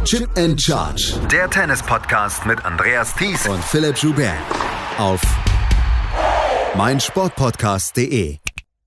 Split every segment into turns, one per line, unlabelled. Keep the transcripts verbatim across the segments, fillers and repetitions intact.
Chip and Charge.
Der Tennis-Podcast mit Andreas Thies
und Philipp Joubert auf meinsportpodcast punkt de.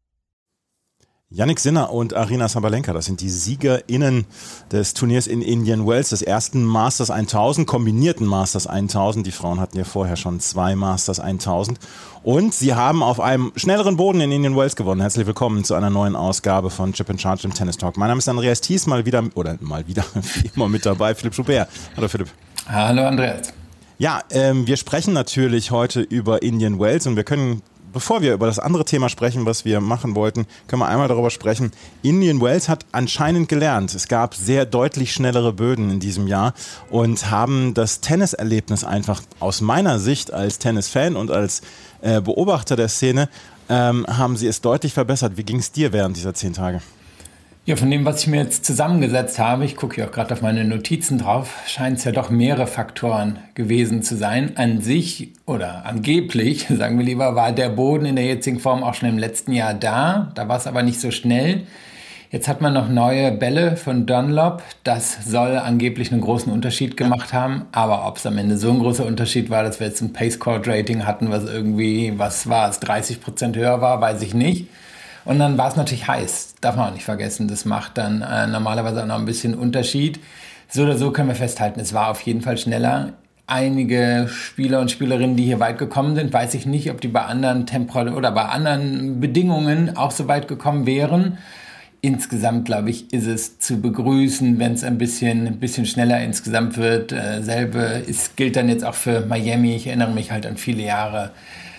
Jannik Sinner und Aryna Sabalenka, das sind die SiegerInnen des Turniers in Indian Wells, des ersten Masters tausend, kombinierten Masters tausend. Die Frauen hatten ja vorher schon zwei Masters tausend. Und sie haben auf einem schnelleren Boden in Indian Wells gewonnen. Herzlich willkommen zu einer neuen Ausgabe von Chip and Charge im Tennis Talk. Mein Name ist Andreas Thies, mal wieder, oder mal wieder, wie immer mit dabei, Philipp Joubert. Hallo Philipp.
Hallo Andreas.
Ja, ähm, wir sprechen natürlich heute über Indian Wells und wir können... Bevor wir über das andere Thema sprechen, was wir machen wollten, können wir einmal darüber sprechen. Indian Wells hat anscheinend gelernt. Es gab sehr deutlich schnellere Böden in diesem Jahr und haben das Tenniserlebnis einfach aus meiner Sicht als Tennisfan und als äh, Beobachter der Szene, ähm, haben sie es deutlich verbessert. Wie ging es dir während dieser zehn Tage?
Ja, von dem, was ich mir jetzt zusammengesetzt habe, ich gucke ja auch gerade auf meine Notizen drauf, scheint es ja doch mehrere Faktoren gewesen zu sein. An sich oder angeblich, sagen wir lieber, war der Boden in der jetzigen Form auch schon im letzten Jahr da. Da war es aber nicht so schnell. Jetzt hat man noch neue Bälle von Dunlop. Das soll angeblich einen großen Unterschied gemacht haben. Aber ob es am Ende so ein großer Unterschied war, dass wir jetzt ein Pace-Court-Rating hatten, was irgendwie, was war es, dreißig Prozent höher war, weiß ich nicht. Und dann war es natürlich heiß, darf man auch nicht vergessen. Das macht dann äh, normalerweise auch noch ein bisschen Unterschied. So oder so können wir festhalten, es war auf jeden Fall schneller. Einige Spieler und Spielerinnen, die hier weit gekommen sind, weiß ich nicht, ob die bei anderen Temperaturen oder bei anderen Bedingungen auch so weit gekommen wären. Insgesamt, glaube ich, ist es zu begrüßen, wenn es ein bisschen, ein bisschen schneller insgesamt wird. Äh, selbe ist, gilt dann jetzt auch für Miami. Ich erinnere mich halt an viele Jahre,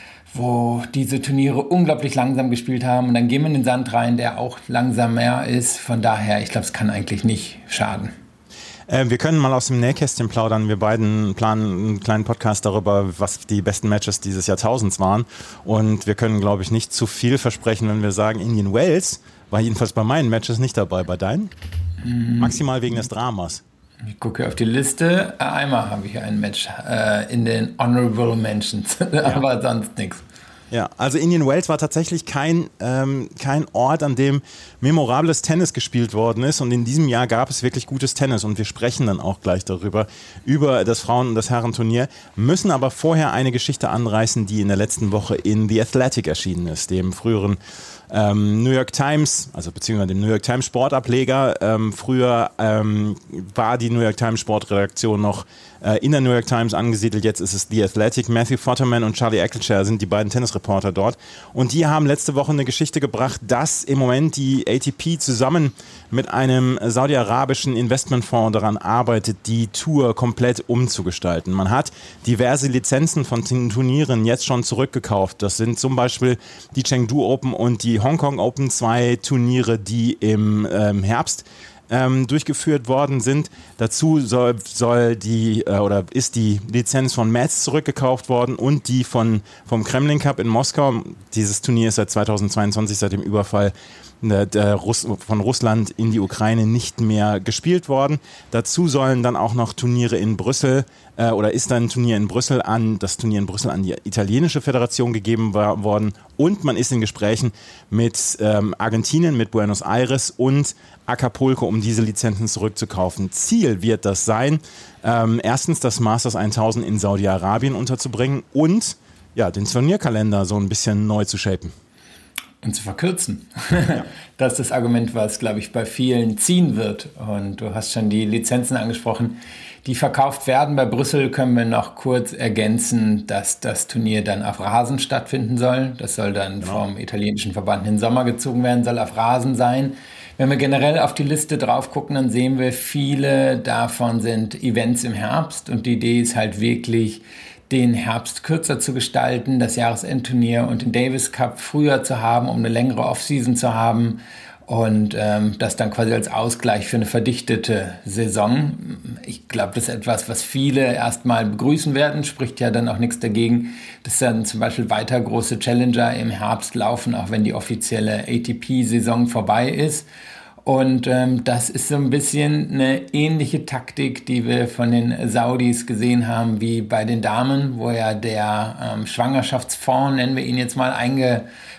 wo diese Turniere unglaublich langsam gespielt haben. Und dann gehen wir in den Sand rein, der auch langsamer ist. Von daher, ich glaube, es kann eigentlich nicht schaden.
Äh, wir können mal aus dem Nähkästchen plaudern. Wir beiden planen einen kleinen Podcast darüber, was die besten Matches dieses Jahrtausends waren. Und wir können, glaube ich, nicht zu viel versprechen, wenn wir sagen, Indian Wells war jedenfalls bei meinen Matches nicht dabei. Bei deinen? Mhm. Maximal wegen des Dramas.
Ich gucke auf die Liste. Einmal habe ich ein Match äh, in den Honorable Mentions, aber ja. Sonst nichts.
Ja, also Indian Wells war tatsächlich kein, ähm, kein Ort, an dem memorables Tennis gespielt worden ist. Und in diesem Jahr gab es wirklich gutes Tennis. Und wir sprechen dann auch gleich darüber, über das Frauen- und das Herrenturnier. Müssen aber vorher eine Geschichte anreißen, die in der letzten Woche in The Athletic erschienen ist, dem früheren Ähm, New York Times, also beziehungsweise dem New York Times Sportableger. Ähm, früher ähm, war die New York Times Sportredaktion noch äh, in der New York Times angesiedelt. Jetzt ist es The Athletic. Matthew Futterman und Charlie Eccleshare sind die beiden Tennisreporter dort. Und die haben letzte Woche eine Geschichte gebracht, dass im Moment die A T P zusammen mit einem saudi-arabischen Investmentfonds daran arbeitet, die Tour komplett umzugestalten. Man hat diverse Lizenzen von Turnieren jetzt schon zurückgekauft. Das sind zum Beispiel die Chengdu Open und die Hongkong Open, zwei Turniere, die im ähm, Herbst ähm, durchgeführt worden sind. Dazu soll, soll die äh, oder ist die Lizenz von Metz zurückgekauft worden und die von vom Kremlin Cup in Moskau. Dieses Turnier ist seit zweitausendzweiundzwanzig, seit dem Überfall der, der Russ, von Russland in die Ukraine nicht mehr gespielt worden. Dazu sollen dann auch noch Turniere in Brüssel äh, oder ist dann ein Turnier in Brüssel an, das Turnier in Brüssel an die italienische Föderation gegeben war, worden und man ist in Gesprächen mit ähm, Argentinien, mit Buenos Aires und Acapulco, um diese Lizenzen zurückzukaufen. Ziel wird das sein, ähm, erstens das Masters tausend in Saudi-Arabien unterzubringen und ja, den Turnierkalender so ein bisschen neu zu shapen.
Und zu verkürzen. Ja. Das ist das Argument, was, glaube ich, bei vielen ziehen wird. Und du hast schon die Lizenzen angesprochen, die verkauft werden. Bei Brüssel können wir noch kurz ergänzen, dass das Turnier dann auf Rasen stattfinden soll. Das soll dann genau. vom italienischen Verband in den Sommer gezogen werden, soll auf Rasen sein. Wenn wir generell auf die Liste drauf gucken, dann sehen wir, viele davon sind Events im Herbst. Und die Idee ist halt wirklich, den Herbst kürzer zu gestalten, das Jahresendturnier und den Davis Cup früher zu haben, um eine längere Offseason zu haben und ähm, das dann quasi als Ausgleich für eine verdichtete Saison. Ich glaube, das ist etwas, was viele erstmal begrüßen werden, spricht ja dann auch nichts dagegen, dass dann zum Beispiel weiter große Challenger im Herbst laufen, auch wenn die offizielle A T P-Saison vorbei ist. Und ähm, das ist so ein bisschen eine ähnliche Taktik, die wir von den Saudis gesehen haben, wie bei den Damen, wo ja der ähm, Schwangerschaftsfonds, nennen wir ihn jetzt mal, einge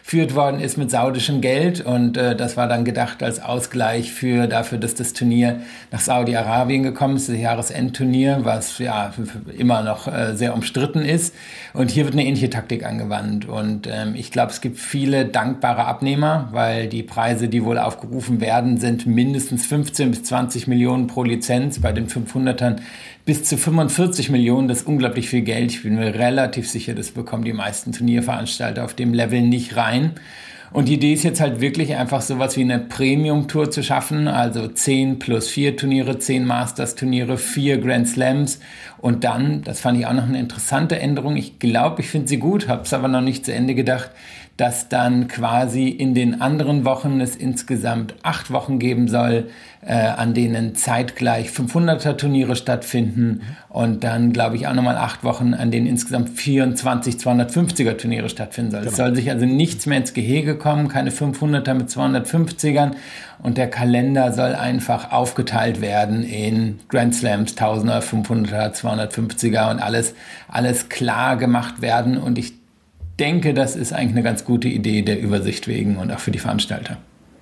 geführt worden ist mit saudischem Geld und äh, das war dann gedacht als Ausgleich für dafür, dass das Turnier nach Saudi-Arabien gekommen ist, das Jahresendturnier, was ja immer noch äh, sehr umstritten ist. Und hier wird eine ähnliche Taktik angewandt und ähm, ich glaube, es gibt viele dankbare Abnehmer, weil die Preise, die wohl aufgerufen werden, sind mindestens fünfzehn bis zwanzig Millionen pro Lizenz, bei den fünfhundertern bis zu fünfundvierzig Millionen, das ist unglaublich viel Geld. Ich bin mir relativ sicher, das bekommen die meisten Turnierveranstalter auf dem Level nicht rein. Und die Idee ist jetzt halt wirklich einfach sowas wie eine Premium-Tour zu schaffen, also zehn plus vier Turniere, zehn Masters-Turniere, vier Grand Slams und dann, das fand ich auch noch eine interessante Änderung, ich glaube, ich finde sie gut, habe es aber noch nicht zu Ende gedacht, dass dann quasi in den anderen Wochen es insgesamt acht Wochen geben soll, äh, an denen zeitgleich fünfhunderter Turniere stattfinden und dann, glaube ich, auch nochmal acht Wochen, an denen insgesamt vierundzwanzig zweihundertfünfziger Turniere stattfinden soll. Es soll sich also nichts mehr ins Gehege kommen, keine fünfhunderter mit zweihundertfünfzigern und der Kalender soll einfach aufgeteilt werden in Grand Slams, Tausender, fünfhunderter, zweihundertfünfziger und alles, alles klar gemacht werden und ich denke, das ist eigentlich eine ganz gute Idee der Übersicht wegen und auch für die Veranstalter.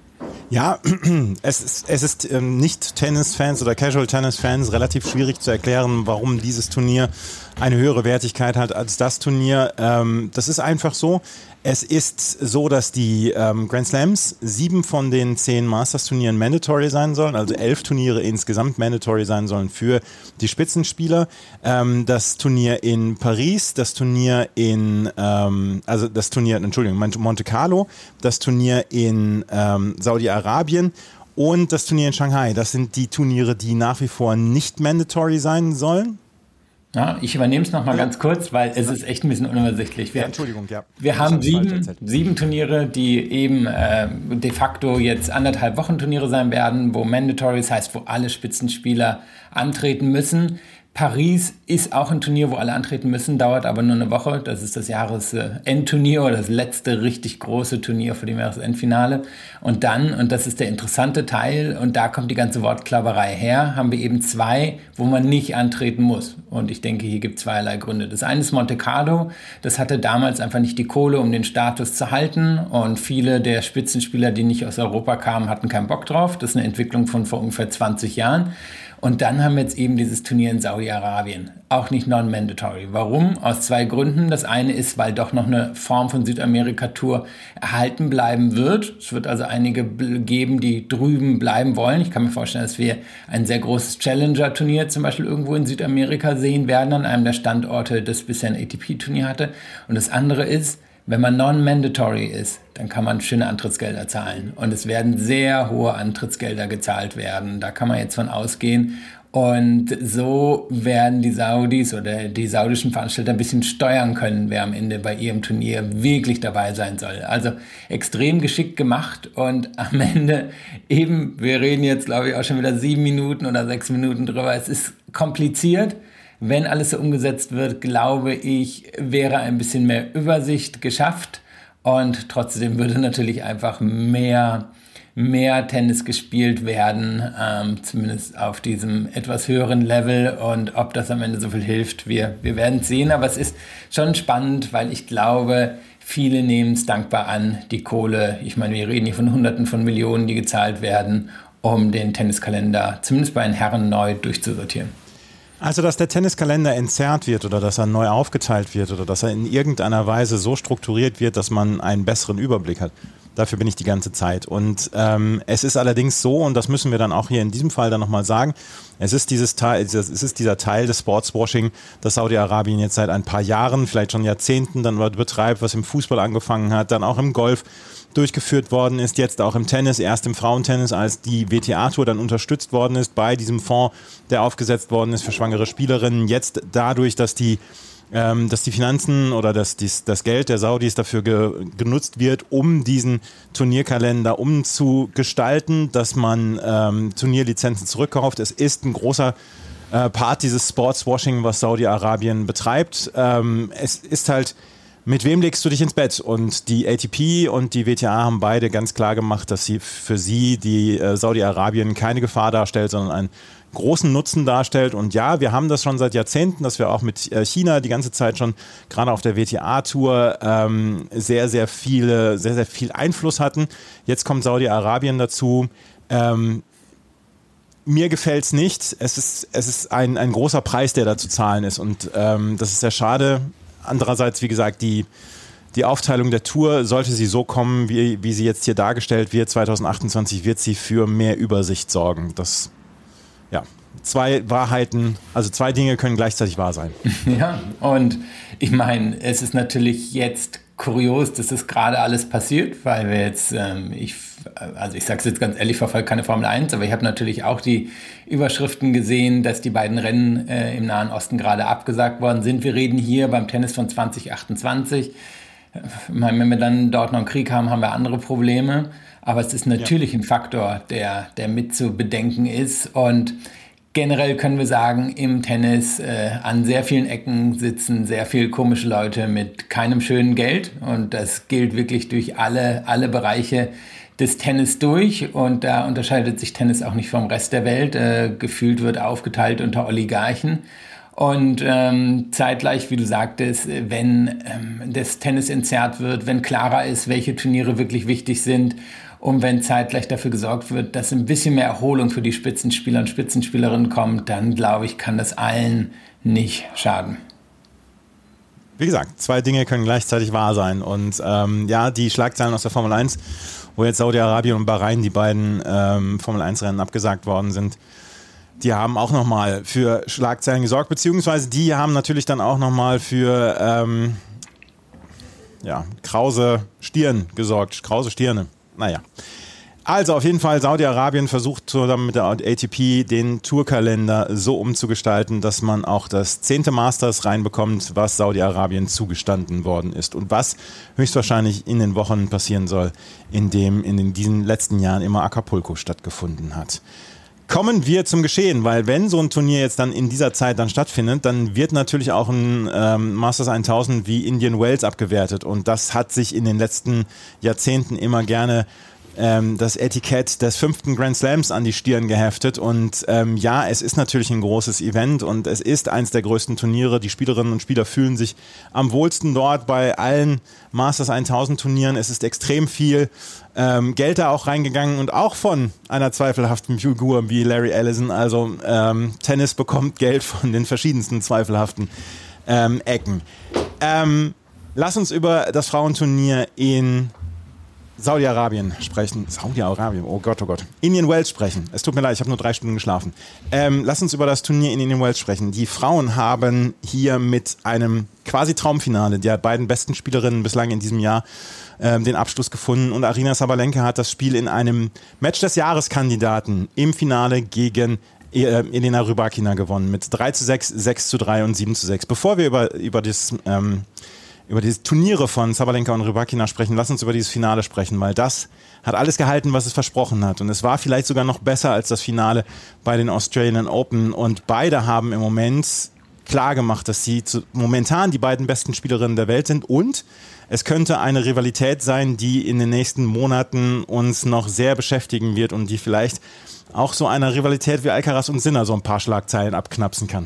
Ja, es ist, es ist ähm, nicht Tennisfans oder Casual-Tennis-Fans relativ schwierig zu erklären, warum dieses Turnier eine höhere Wertigkeit hat als das Turnier. Ähm, das ist einfach so. Es ist so, dass die ähm, Grand Slams sieben von den zehn Masters-Turnieren mandatory sein sollen, also elf Turniere insgesamt mandatory sein sollen für die Spitzenspieler. Ähm, das Turnier in Paris, das Turnier in, ähm, also das Turnier, Entschuldigung, Monte Carlo, das Turnier in ähm, Saudi-Arabien und das Turnier in Shanghai. Das sind die Turniere, die nach wie vor nicht mandatory sein sollen.
Ja, ich übernehme es nochmal ganz kurz, weil es ist echt ein bisschen unübersichtlich. Wir,
ja, Entschuldigung, ja.
Wir haben sieben, sieben Turniere, die eben äh, de facto jetzt anderthalb Wochen Turniere sein werden, wo mandatory, das heißt, wo alle Spitzenspieler antreten müssen. Paris ist auch ein Turnier, wo alle antreten müssen, dauert aber nur eine Woche. Das ist das Jahresendturnier oder das letzte richtig große Turnier für dem Jahresendfinale. Und dann, und das ist der interessante Teil, und da kommt die ganze Wortklauberei her, haben wir eben zwei, wo man nicht antreten muss. Und ich denke, hier gibt es zweierlei Gründe. Das eine ist Monte Carlo. Das hatte damals einfach nicht die Kohle, um den Status zu halten. Und viele der Spitzenspieler, die nicht aus Europa kamen, hatten keinen Bock drauf. Das ist eine Entwicklung von vor ungefähr zwanzig Jahren. Und dann haben wir jetzt eben dieses Turnier in Saudi-Arabien. Auch nicht non-mandatory. Warum? Aus zwei Gründen. Das eine ist, weil doch noch eine Form von Südamerika-Tour erhalten bleiben wird. Es wird also einige geben, die drüben bleiben wollen. Ich kann mir vorstellen, dass wir ein sehr großes Challenger-Turnier zum Beispiel irgendwo in Südamerika sehen werden, an einem der Standorte, das bisher ein A T P-Turnier hatte. Und das andere ist, wenn man non-mandatory ist, dann kann man schöne Antrittsgelder zahlen. Und es werden sehr hohe Antrittsgelder gezahlt werden. Da kann man jetzt von ausgehen. Und so werden die Saudis oder die saudischen Veranstalter ein bisschen steuern können, wer am Ende bei ihrem Turnier wirklich dabei sein soll. Also extrem geschickt gemacht und am Ende eben, wir reden jetzt glaube ich auch schon wieder sieben Minuten oder sechs Minuten drüber. Es ist kompliziert. Wenn alles so umgesetzt wird, glaube ich, wäre ein bisschen mehr Übersicht geschafft und trotzdem würde natürlich einfach mehr, mehr Tennis gespielt werden, ähm, zumindest auf diesem etwas höheren Level und ob das am Ende so viel hilft, wir, wir werden es sehen, aber es ist schon spannend, weil ich glaube, viele nehmen es dankbar an, die Kohle, ich meine, wir reden hier von Hunderten von Millionen, die gezahlt werden, um den Tenniskalender zumindest bei den Herren neu durchzusortieren.
Also, dass der Tenniskalender entzerrt wird oder dass er neu aufgeteilt wird oder dass er in irgendeiner Weise so strukturiert wird, dass man einen besseren Überblick hat. Dafür bin ich die ganze Zeit. Und ähm, es ist allerdings so, und das müssen wir dann auch hier in diesem Fall dann nochmal sagen, es ist, dieses Teil, es ist dieser Teil des Sportswashing, das Saudi-Arabien jetzt seit ein paar Jahren, vielleicht schon Jahrzehnten dann betreibt, was im Fußball angefangen hat, dann auch im Golf durchgeführt worden ist, jetzt auch im Tennis, erst im Frauentennis, als die W T A-Tour dann unterstützt worden ist bei diesem Fonds, der aufgesetzt worden ist für schwangere Spielerinnen. Jetzt dadurch, dass die Ähm, dass die Finanzen oder dass dies, das Geld der Saudis dafür ge, genutzt wird, um diesen Turnierkalender umzugestalten, dass man ähm, Turnierlizenzen zurückkauft. Es ist ein großer äh, Part dieses Sportswashing, was Saudi-Arabien betreibt. Ähm, es ist halt, mit wem legst du dich ins Bett? Und die A T P und die W T A haben beide ganz klar gemacht, dass sie für sie die äh, Saudi-Arabien keine Gefahr darstellt, sondern ein großen Nutzen darstellt. Und ja, wir haben das schon seit Jahrzehnten, dass wir auch mit China die ganze Zeit schon, gerade auf der W T A-Tour, ähm, sehr, sehr viele, sehr, sehr viel Einfluss hatten. Jetzt kommt Saudi-Arabien dazu. Ähm, mir gefällt es nicht. Es ist, es ist ein, ein großer Preis, der da zu zahlen ist. Und ähm, das ist sehr schade. Andererseits, wie gesagt, die Die Aufteilung der Tour, sollte sie so kommen, wie, wie sie jetzt hier dargestellt wird, zwanzig achtundzwanzig, wird sie für mehr Übersicht sorgen. Das, ja, zwei Wahrheiten, also zwei Dinge können gleichzeitig wahr sein.
Ja, und ich meine, es ist natürlich jetzt kurios, dass das gerade alles passiert, weil wir jetzt, ähm, ich, also ich sage es jetzt ganz ehrlich, verfolge keine Formel eins, aber ich habe natürlich auch die Überschriften gesehen, dass die beiden Rennen äh, im Nahen Osten gerade abgesagt worden sind. Wir reden hier beim Tennis von zwanzig achtundzwanzig. Wenn wir dann dort noch einen Krieg haben, haben wir andere Probleme. Aber es ist natürlich ja. ein Faktor, der, der mit zu bedenken ist. Und generell können wir sagen, im Tennis äh, an sehr vielen Ecken sitzen sehr viele komische Leute mit keinem schönen Geld. Und das gilt wirklich durch alle, alle Bereiche des Tennis durch. Und da unterscheidet sich Tennis auch nicht vom Rest der Welt. Äh, gefühlt wird aufgeteilt unter Oligarchen. Und ähm, zeitgleich, wie du sagtest, wenn ähm, das Tennis entzerrt wird, wenn klarer ist, welche Turniere wirklich wichtig sind und wenn zeitgleich dafür gesorgt wird, dass ein bisschen mehr Erholung für die Spitzenspieler und Spitzenspielerinnen kommt, dann glaube ich, kann das allen nicht schaden.
Wie gesagt, zwei Dinge können gleichzeitig wahr sein. Und ähm, ja, die Schlagzeilen aus der Formel eins, wo jetzt Saudi-Arabien und Bahrain die beiden ähm, Formel eins Rennen abgesagt worden sind, die haben auch nochmal für Schlagzeilen gesorgt, beziehungsweise die haben natürlich dann auch nochmal für ähm, ja, krause Stirn gesorgt, krause Stirne. Naja. Also auf jeden Fall, Saudi-Arabien versucht zusammen mit der A T P den Tourkalender so umzugestalten, dass man auch das zehnte Masters reinbekommt, was Saudi-Arabien zugestanden worden ist und was höchstwahrscheinlich in den Wochen passieren soll, in dem in den, diesen letzten Jahren immer Acapulco stattgefunden hat. Kommen wir zum Geschehen, weil wenn so ein Turnier jetzt dann in dieser Zeit dann stattfindet, dann wird natürlich auch ein ähm, Masters tausend wie Indian Wells abgewertet und das hat sich in den letzten Jahrzehnten immer gerne ähm, das Etikett des fünften Grand Slams an die Stirn geheftet und ähm, ja, es ist natürlich ein großes Event und es ist eins der größten Turniere. Die Spielerinnen und Spieler fühlen sich am wohlsten dort bei allen Masters tausend Turnieren. Es ist extrem viel ähm, Geld da auch reingegangen und auch von einer zweifelhaften Figur wie Larry Ellison. Also ähm, Tennis bekommt Geld von den verschiedensten zweifelhaften ähm, Ecken. Ähm, lass uns über das Frauenturnier in Saudi-Arabien sprechen. Saudi-Arabien, oh Gott, oh Gott. Indian Wells sprechen. Es tut mir leid, ich habe nur drei Stunden geschlafen. Ähm, lass uns über das Turnier in Indian Wells sprechen. Die Frauen haben hier mit einem quasi Traumfinale der beiden besten Spielerinnen bislang in diesem Jahr ähm, den Abschluss gefunden. Und Aryna Sabalenka hat das Spiel in einem Match des Jahreskandidaten im Finale gegen Elena Rybakina gewonnen. Mit drei zu sechs, sechs zu drei und sieben zu sechs. Bevor wir über, über das... Ähm, über die Turniere von Sabalenka und Rybakina sprechen, lass uns über dieses Finale sprechen, weil das hat alles gehalten, was es versprochen hat. Und es war vielleicht sogar noch besser als das Finale bei den Australian Open. Und beide haben im Moment klar gemacht, dass sie zu, momentan die beiden besten Spielerinnen der Welt sind. Und es könnte eine Rivalität sein, die in den nächsten Monaten uns noch sehr beschäftigen wird und die vielleicht auch so einer Rivalität wie Alcaraz und Sinner so ein paar Schlagzeilen abknapsen kann.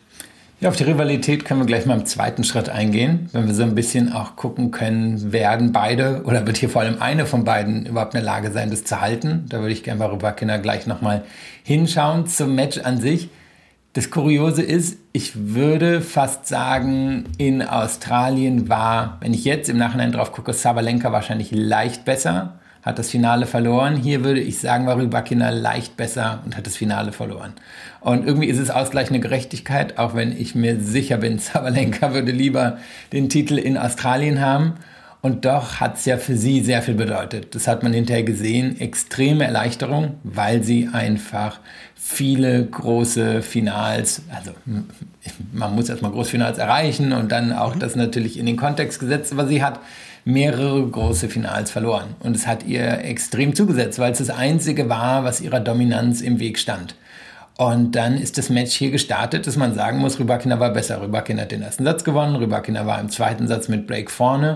Ja, auf die Rivalität können wir gleich mal im zweiten Schritt eingehen, wenn wir so ein bisschen auch gucken können, werden beide oder wird hier vor allem eine von beiden überhaupt in der Lage sein, das zu halten. Da würde ich gerne bei Rybakina gleich nochmal hinschauen zum Match an sich. Das Kuriose ist, ich würde fast sagen, in Australien war, wenn ich jetzt im Nachhinein drauf gucke, Sabalenka wahrscheinlich leicht besser, hat das Finale verloren. Hier würde ich sagen, war Rybakina leicht besser und hat das Finale verloren. Und irgendwie ist es ausgleichende Gerechtigkeit, auch wenn ich mir sicher bin, Sabalenka würde lieber den Titel in Australien haben. Und doch hat es ja für sie sehr viel bedeutet. Das hat man hinterher gesehen. Extreme Erleichterung, weil sie einfach viele große Finals, also man muss erstmal Großfinals erreichen und dann auch das natürlich in den Kontext gesetzt, aber sie hat mehrere große Finals verloren. Und es hat ihr extrem zugesetzt, weil es das Einzige war, was ihrer Dominanz im Weg stand. Und dann ist das Match hier gestartet, dass man sagen muss, Rybakina war besser. Rybakina hat den ersten Satz gewonnen, Rybakina war im zweiten Satz mit Break vorne.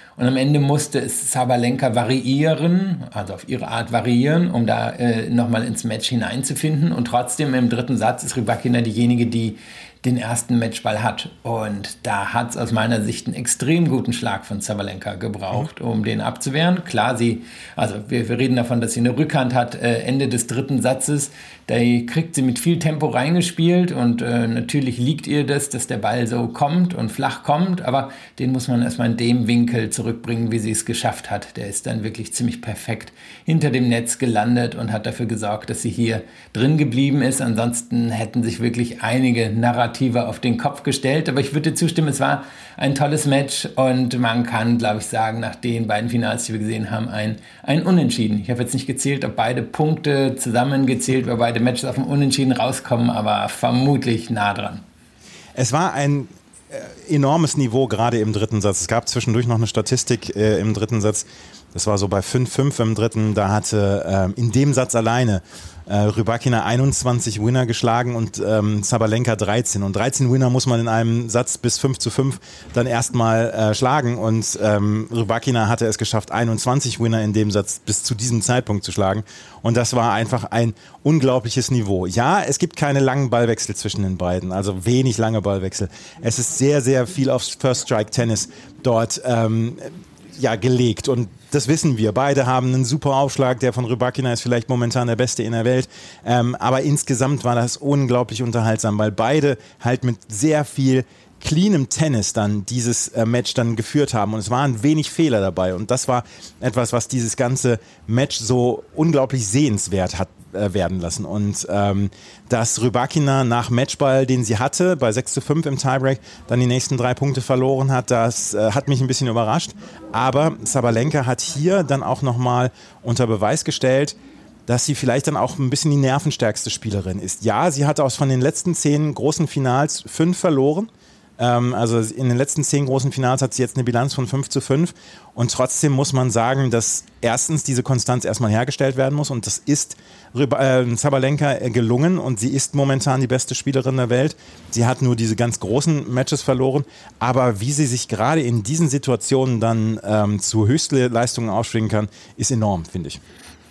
Und am Ende musste es Sabalenka variieren, also auf ihre Art variieren, um da äh, nochmal ins Match hineinzufinden. Und trotzdem im dritten Satz ist Rybakina diejenige, die den ersten Matchball hat. Und da hat es aus meiner Sicht einen extrem guten Schlag von Sabalenka gebraucht, um den abzuwehren. Klar, sie, also wir, wir reden davon, dass sie eine Rückhand hat, äh, Ende des dritten Satzes. Da kriegt sie mit viel Tempo reingespielt und äh, natürlich liegt ihr das, dass der Ball so kommt und flach kommt, aber den muss man erstmal in dem Winkel zurückbringen, wie sie es geschafft hat. Der ist dann wirklich ziemlich perfekt hinter dem Netz gelandet und hat dafür gesorgt, dass sie hier drin geblieben ist. Ansonsten hätten sich wirklich einige Narrative auf den Kopf gestellt, aber ich würde zustimmen, es war ein tolles Match und man kann, glaube ich, sagen, nach den beiden Finals, die wir gesehen haben, ein, ein Unentschieden. Ich habe jetzt nicht gezählt, ob beide Punkte zusammengezählt, weil beide Matches auf dem Unentschieden rauskommen, aber vermutlich nah dran.
Es war ein äh, enormes Niveau, gerade im dritten Satz. Es gab zwischendurch noch eine Statistik äh, im dritten Satz. Das war so bei fünf fünf im dritten. Da hatte äh, in dem Satz alleine äh, Rybakina einundzwanzig Winner geschlagen und ähm, Sabalenka dreizehn. Und dreizehn Winner muss man in einem Satz bis fünf zu fünf dann erstmal äh, schlagen. Und ähm, Rybakina hatte es geschafft, einundzwanzig Winner in dem Satz bis zu diesem Zeitpunkt zu schlagen. Und das war einfach ein unglaubliches Niveau. Ja, es gibt keine langen Ballwechsel zwischen den beiden, also wenig lange Ballwechsel. Es ist sehr, sehr viel auf First-Strike-Tennis dort ähm, ja, gelegt. Und das wissen wir. Beide haben einen super Aufschlag. Der von Rybakina ist vielleicht momentan der beste in der Welt. Ähm, aber insgesamt war das unglaublich unterhaltsam, weil beide halt mit sehr viel cleanem Tennis dann dieses äh, Match dann geführt haben. Und es waren wenig Fehler dabei. Und das war etwas, was dieses ganze Match so unglaublich sehenswert hat äh, werden lassen. Und ähm, dass Rybakina nach Matchball, den sie hatte, bei sechs zu fünf im Tiebreak, dann die nächsten drei Punkte verloren hat, das äh, hat mich ein bisschen überrascht. Aber Sabalenka hat hier dann auch nochmal unter Beweis gestellt, dass sie vielleicht dann auch ein bisschen die nervenstärkste Spielerin ist. Ja, sie hatte aus von den letzten zehn großen Finals fünf verloren. Also in den letzten zehn großen Finals hat sie jetzt eine Bilanz von fünf zu fünf und trotzdem muss man sagen, dass erstens diese Konstanz erstmal hergestellt werden muss und das ist äh, Sabalenka gelungen und sie ist momentan die beste Spielerin der Welt. Sie hat nur diese ganz großen Matches verloren, aber wie sie sich gerade in diesen Situationen dann ähm, zu Höchstleistungen aufschwingen kann, ist enorm, finde ich.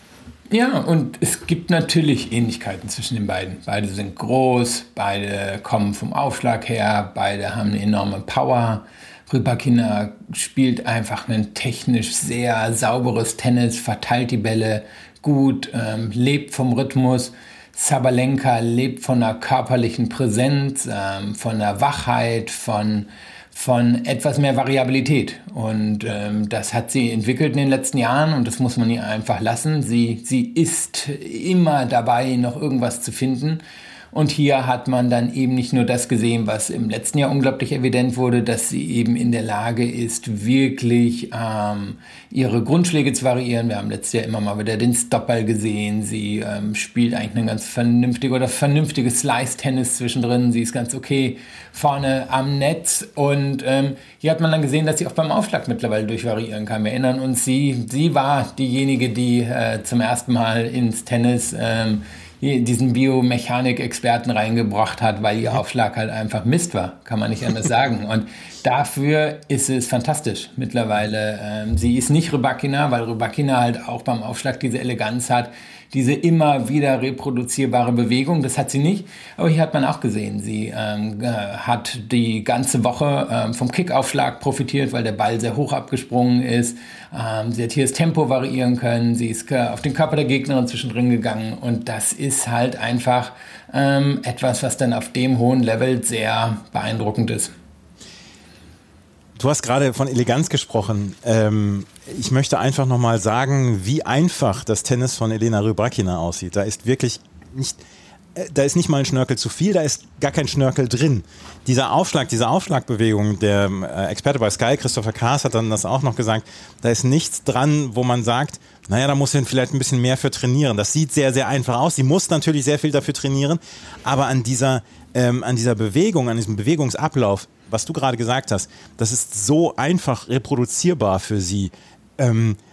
Ja, und es gibt natürlich Ähnlichkeiten zwischen den beiden. Beide sind groß, beide kommen vom Aufschlag her, beide haben eine enorme Power. Rybakina spielt einfach ein technisch sehr sauberes Tennis, verteilt die Bälle gut, ähm, lebt vom Rhythmus. Sabalenka lebt von einer körperlichen Präsenz, ähm, von der Wachheit, von von etwas mehr Variabilität. Und ähm, das hat sie entwickelt in den letzten Jahren und das muss man ihr einfach lassen. Sie, sie ist immer dabei, noch irgendwas zu finden. Und hier hat man dann eben nicht nur das gesehen, was im letzten Jahr unglaublich evident wurde, dass sie eben in der Lage ist, wirklich ähm, ihre Grundschläge zu variieren. Wir haben letztes Jahr immer mal wieder den Stopball gesehen. Sie ähm, spielt eigentlich eine ganz vernünftige oder vernünftige Slice-Tennis zwischendrin. Sie ist ganz okay vorne am Netz. Und ähm, hier hat man dann gesehen, dass sie auch beim Aufschlag mittlerweile durchvariieren kann. Wir erinnern uns, sie, sie war diejenige, die äh, zum ersten Mal ins Tennis ähm, diesen Biomechanik-Experten reingebracht hat, weil ihr Aufschlag halt einfach Mist war, kann man nicht anders sagen. Und dafür ist es fantastisch mittlerweile. Ähm, sie ist nicht Rybakina, weil Rybakina halt auch beim Aufschlag diese Eleganz hat, diese immer wieder reproduzierbare Bewegung, das hat sie nicht. Aber hier hat man auch gesehen, sie ähm, hat die ganze Woche ähm, vom Kickaufschlag profitiert, weil der Ball sehr hoch abgesprungen ist. Ähm, sie hat hier das Tempo variieren können, sie ist auf den Körper der Gegnerin zwischendrin gegangen und das ist halt einfach ähm, etwas, was dann auf dem hohen Level sehr beeindruckend ist.
Du hast gerade von Eleganz gesprochen. Ähm, ich möchte einfach nochmal sagen, wie einfach das Tennis von Elena Rybakina aussieht. Da ist wirklich nicht, äh, da ist nicht mal ein Schnörkel zu viel, da ist gar kein Schnörkel drin. Dieser Aufschlag, diese Aufschlagbewegung, der äh, Experte bei Sky, Christopher Kaas, hat dann das auch noch gesagt, da ist nichts dran, wo man sagt, naja, da muss sie vielleicht ein bisschen mehr für trainieren. Das sieht sehr, sehr einfach aus. Sie muss natürlich sehr viel dafür trainieren, aber an dieser, ähm, an dieser Bewegung, an diesem Bewegungsablauf, was du gerade gesagt hast, das ist so einfach reproduzierbar für sie. Ähm,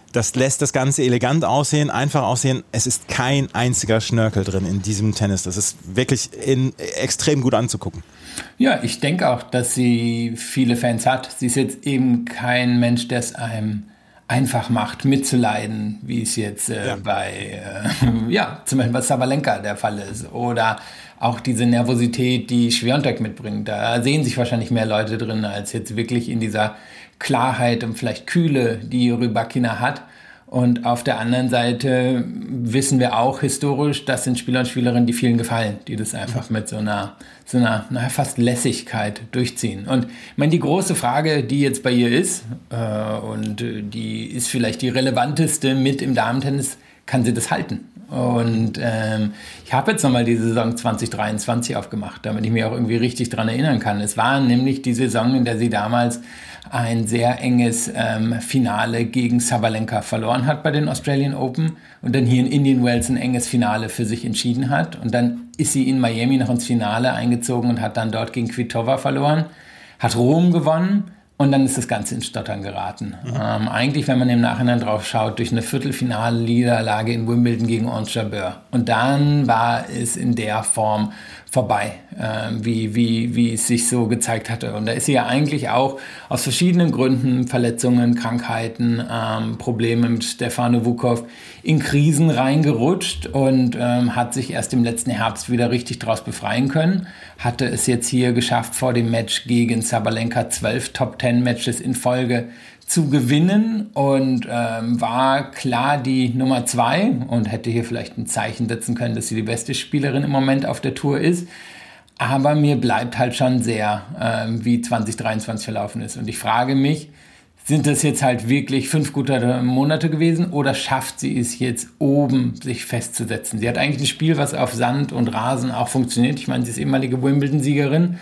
Das lässt das Ganze elegant aussehen, einfach aussehen. Es ist kein einziger Schnörkel drin in diesem Tennis. Das ist wirklich in, extrem gut anzugucken.
Ja, ich denke auch, dass sie viele Fans hat. Sie ist jetzt eben kein Mensch, der es einem einfach macht, mitzuleiden, wie es jetzt äh, ja. bei, äh, ja, zum Beispiel bei Sabalenka der Fall ist. Oder auch diese Nervosität, die Świątek mitbringt. Da sehen sich wahrscheinlich mehr Leute drin, als jetzt wirklich in dieser Klarheit und vielleicht Kühle, die Rybakina hat. Und auf der anderen Seite wissen wir auch historisch, das sind Spieler und Spielerinnen, die vielen gefallen, die das einfach mit so einer, so einer naja, fast Lässigkeit durchziehen. Und ich meine, die große Frage, die jetzt bei ihr ist, äh, und die ist vielleicht die relevanteste mit im Damentennis, kann sie das halten? Und ähm, ich habe jetzt nochmal die Saison zwanzig dreiundzwanzig aufgemacht, damit ich mich auch irgendwie richtig dran erinnern kann. Es war nämlich die Saison, in der sie damals ein sehr enges ähm, Finale gegen Sabalenka verloren hat bei den Australian Open und dann hier in Indian Wells ein enges Finale für sich entschieden hat. Und dann ist sie in Miami noch ins Finale eingezogen und hat dann dort gegen Kvitova verloren, hat Rom gewonnen. Und dann ist das Ganze ins Stottern geraten. Mhm. Ähm, eigentlich, wenn man im Nachhinein drauf schaut, durch eine Viertelfinale-Niederlage in Wimbledon gegen Ons Jabeur. Und dann war es in der Form vorbei, äh, wie, wie, wie es sich so gezeigt hatte. Und da ist sie ja eigentlich auch aus verschiedenen Gründen, Verletzungen, Krankheiten, ähm, Probleme mit Stefano Vukov, in Krisen reingerutscht und ähm, hat sich erst im letzten Herbst wieder richtig draus befreien können. Hatte es jetzt hier geschafft, vor dem Match gegen Sabalenka zwölf Top-Ten-Matches in Folge zu gewinnen und ähm, war klar die Nummer zwei und hätte hier vielleicht ein Zeichen setzen können, dass sie die beste Spielerin im Moment auf der Tour ist. Aber mir bleibt halt schon sehr, ähm, wie zwanzig dreiundzwanzig verlaufen ist. Und ich frage mich, sind das jetzt halt wirklich fünf gute Monate gewesen oder schafft sie es jetzt oben, sich festzusetzen? Sie hat eigentlich ein Spiel, was auf Sand und Rasen auch funktioniert. Ich meine, sie ist ehemalige Wimbledon-Siegerin.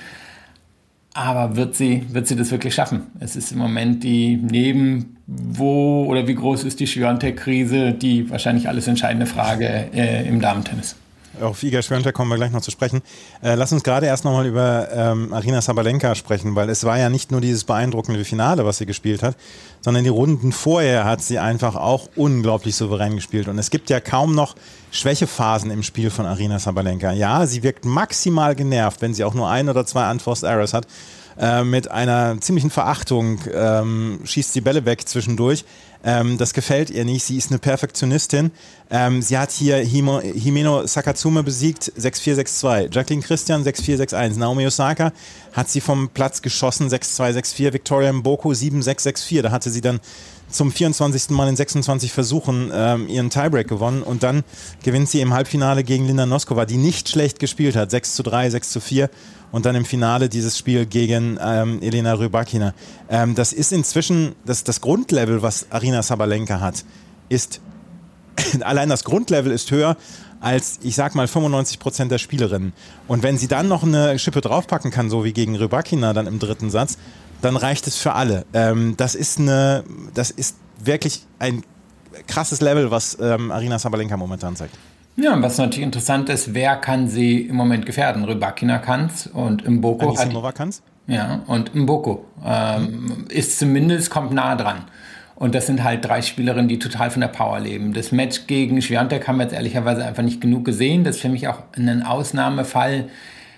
Aber wird sie, wird sie das wirklich schaffen? Es ist im Moment die neben wo oder wie groß ist die Świątek-Krise, die wahrscheinlich alles entscheidende Frage äh, im Damentennis.
Auf Iga Świątek kommen wir gleich noch zu sprechen. Äh, lass uns gerade erst nochmal über ähm, Aryna Sabalenka sprechen, weil es war ja nicht nur dieses beeindruckende Finale, was sie gespielt hat, sondern die Runden vorher hat sie einfach auch unglaublich souverän gespielt. Und es gibt ja kaum noch Schwächephasen im Spiel von Aryna Sabalenka. Ja, sie wirkt maximal genervt, wenn sie auch nur ein oder zwei Unforced Errors hat. Äh, mit einer ziemlichen Verachtung ähm, schießt sie Bälle weg zwischendurch. Ähm, das gefällt ihr nicht. Sie ist eine Perfektionistin. Ähm, sie hat hier Himo, Himeno Sakatsume besiegt, sechs vier, sechs zwei. Jacqueline Christian, sechs vier, sechs eins. Naomi Osaka hat sie vom Platz geschossen, sechs zwei, sechs vier. Victoria Mboko, sieben sechs, sechs vier. Da hatte sie dann zum vierundzwanzigsten Mal in sechsundzwanzig Versuchen ähm, ihren Tiebreak gewonnen. Und dann gewinnt sie im Halbfinale gegen Linda Noskova, die nicht schlecht gespielt hat. sechs zu drei, sechs zu vier. Und dann im Finale dieses Spiel gegen ähm, Elena Rybakina. Ähm, das ist inzwischen, das, das Grundlevel, was Aryna Sabalenka hat, ist, allein das Grundlevel ist höher als, ich sag mal, fünfundneunzig Prozent der Spielerinnen. Und wenn sie dann noch eine Schippe draufpacken kann, so wie gegen Rybakina dann im dritten Satz, dann reicht es für alle. Ähm, das ist eine, das ist wirklich ein krasses Level, was ähm, Aryna Sabalenka momentan zeigt.
Ja, was natürlich interessant ist, wer kann sie im Moment gefährden? Rybakina kann's und Mboko
Anisimova kann's?
Ja, und Mboko ähm, ist zumindest, kommt nah dran. Und das sind halt drei Spielerinnen, die total von der Power leben. Das Match gegen Świątek haben wir jetzt ehrlicherweise einfach nicht genug gesehen. Das ist für mich auch ein Ausnahmefall,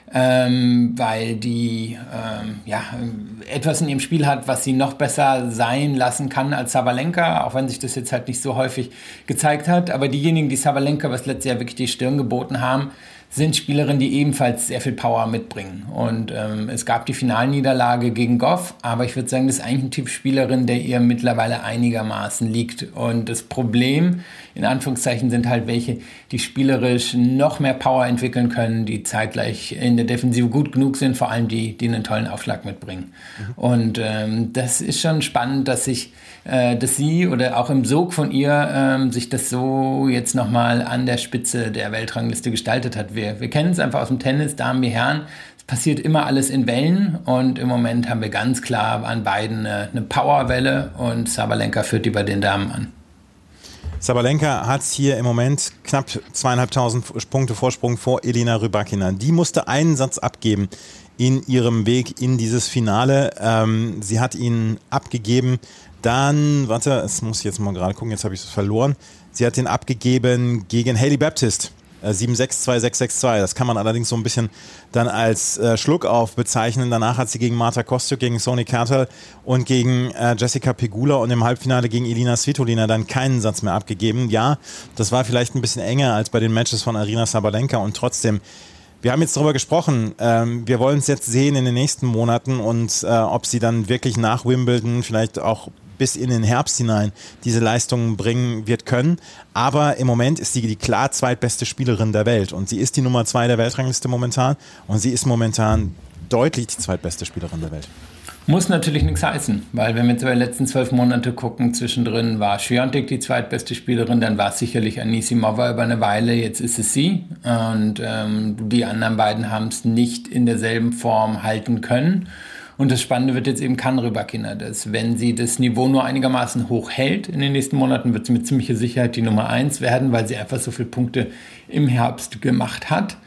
ähm, weil die ähm, ja, etwas in ihrem Spiel hat, was sie noch besser sein lassen kann als Sabalenka, auch wenn sich das jetzt halt nicht so häufig gezeigt hat. Aber diejenigen, die Sabalenka was letztes Jahr wirklich die Stirn geboten haben, sind Spielerinnen, die ebenfalls sehr viel Power mitbringen. Und ähm, es gab die Finalniederlage gegen Goff, aber ich würde sagen, das ist eigentlich ein Typ Spielerin, der ihr mittlerweile einigermaßen liegt. Und das Problem, in Anführungszeichen, sind halt welche, die spielerisch noch mehr Power entwickeln können, die zeitgleich in der Defensive gut genug sind, vor allem die, die einen tollen Aufschlag mitbringen. Mhm. Und ähm, das ist schon spannend, dass sich dass sie oder auch im Sog von ihr ähm, sich das so jetzt nochmal an der Spitze der Weltrangliste gestaltet hat. Wir, wir kennen es einfach aus dem Tennis, Damen wie Herren. Es passiert immer alles in Wellen und im Moment haben wir ganz klar an beiden eine, eine Powerwelle und Sabalenka führt die bei den Damen an.
Sabalenka hat hier im Moment knapp zweieinhalbtausend Punkte Vorsprung vor Elena Rybakina. Die musste einen Satz abgeben in ihrem Weg in dieses Finale. Ähm, sie hat ihn abgegeben. Dann, warte, es muss ich jetzt mal gerade gucken, jetzt habe ich es verloren. Sie hat ihn abgegeben gegen Hailey Baptiste. sieben sechs zwei sechs sechs zwei. Das kann man allerdings so ein bisschen dann als äh, Schluckauf bezeichnen. Danach hat sie gegen Marta Kostyuk, gegen Soni Kertel und gegen äh, Jessica Pegula und im Halbfinale gegen Elina Svitolina dann keinen Satz mehr abgegeben. Ja, das war vielleicht ein bisschen enger als bei den Matches von Aryna Sabalenka und trotzdem, wir haben jetzt darüber gesprochen, ähm, wir wollen es jetzt sehen in den nächsten Monaten und äh, ob sie dann wirklich nach Wimbledon vielleicht auch bis in den Herbst hinein diese Leistungen bringen wird können. Aber im Moment ist sie die klar zweitbeste Spielerin der Welt. Und sie ist die Nummer zwei der Weltrangliste momentan. Und sie ist momentan deutlich die zweitbeste Spielerin der Welt.
Muss natürlich nichts heißen, weil wenn wir jetzt über die letzten zwölf Monate gucken, zwischendrin war Swiatek die zweitbeste Spielerin, dann war es sicherlich Anisimova über eine Weile, jetzt ist es sie. Und ähm, die anderen beiden haben es nicht in derselben Form halten können. Und das Spannende wird jetzt eben Can Rybakina, dass wenn sie das Niveau nur einigermaßen hoch hält in den nächsten Monaten, wird sie mit ziemlicher Sicherheit die Nummer eins werden, weil sie einfach so viele Punkte im Herbst gemacht hat.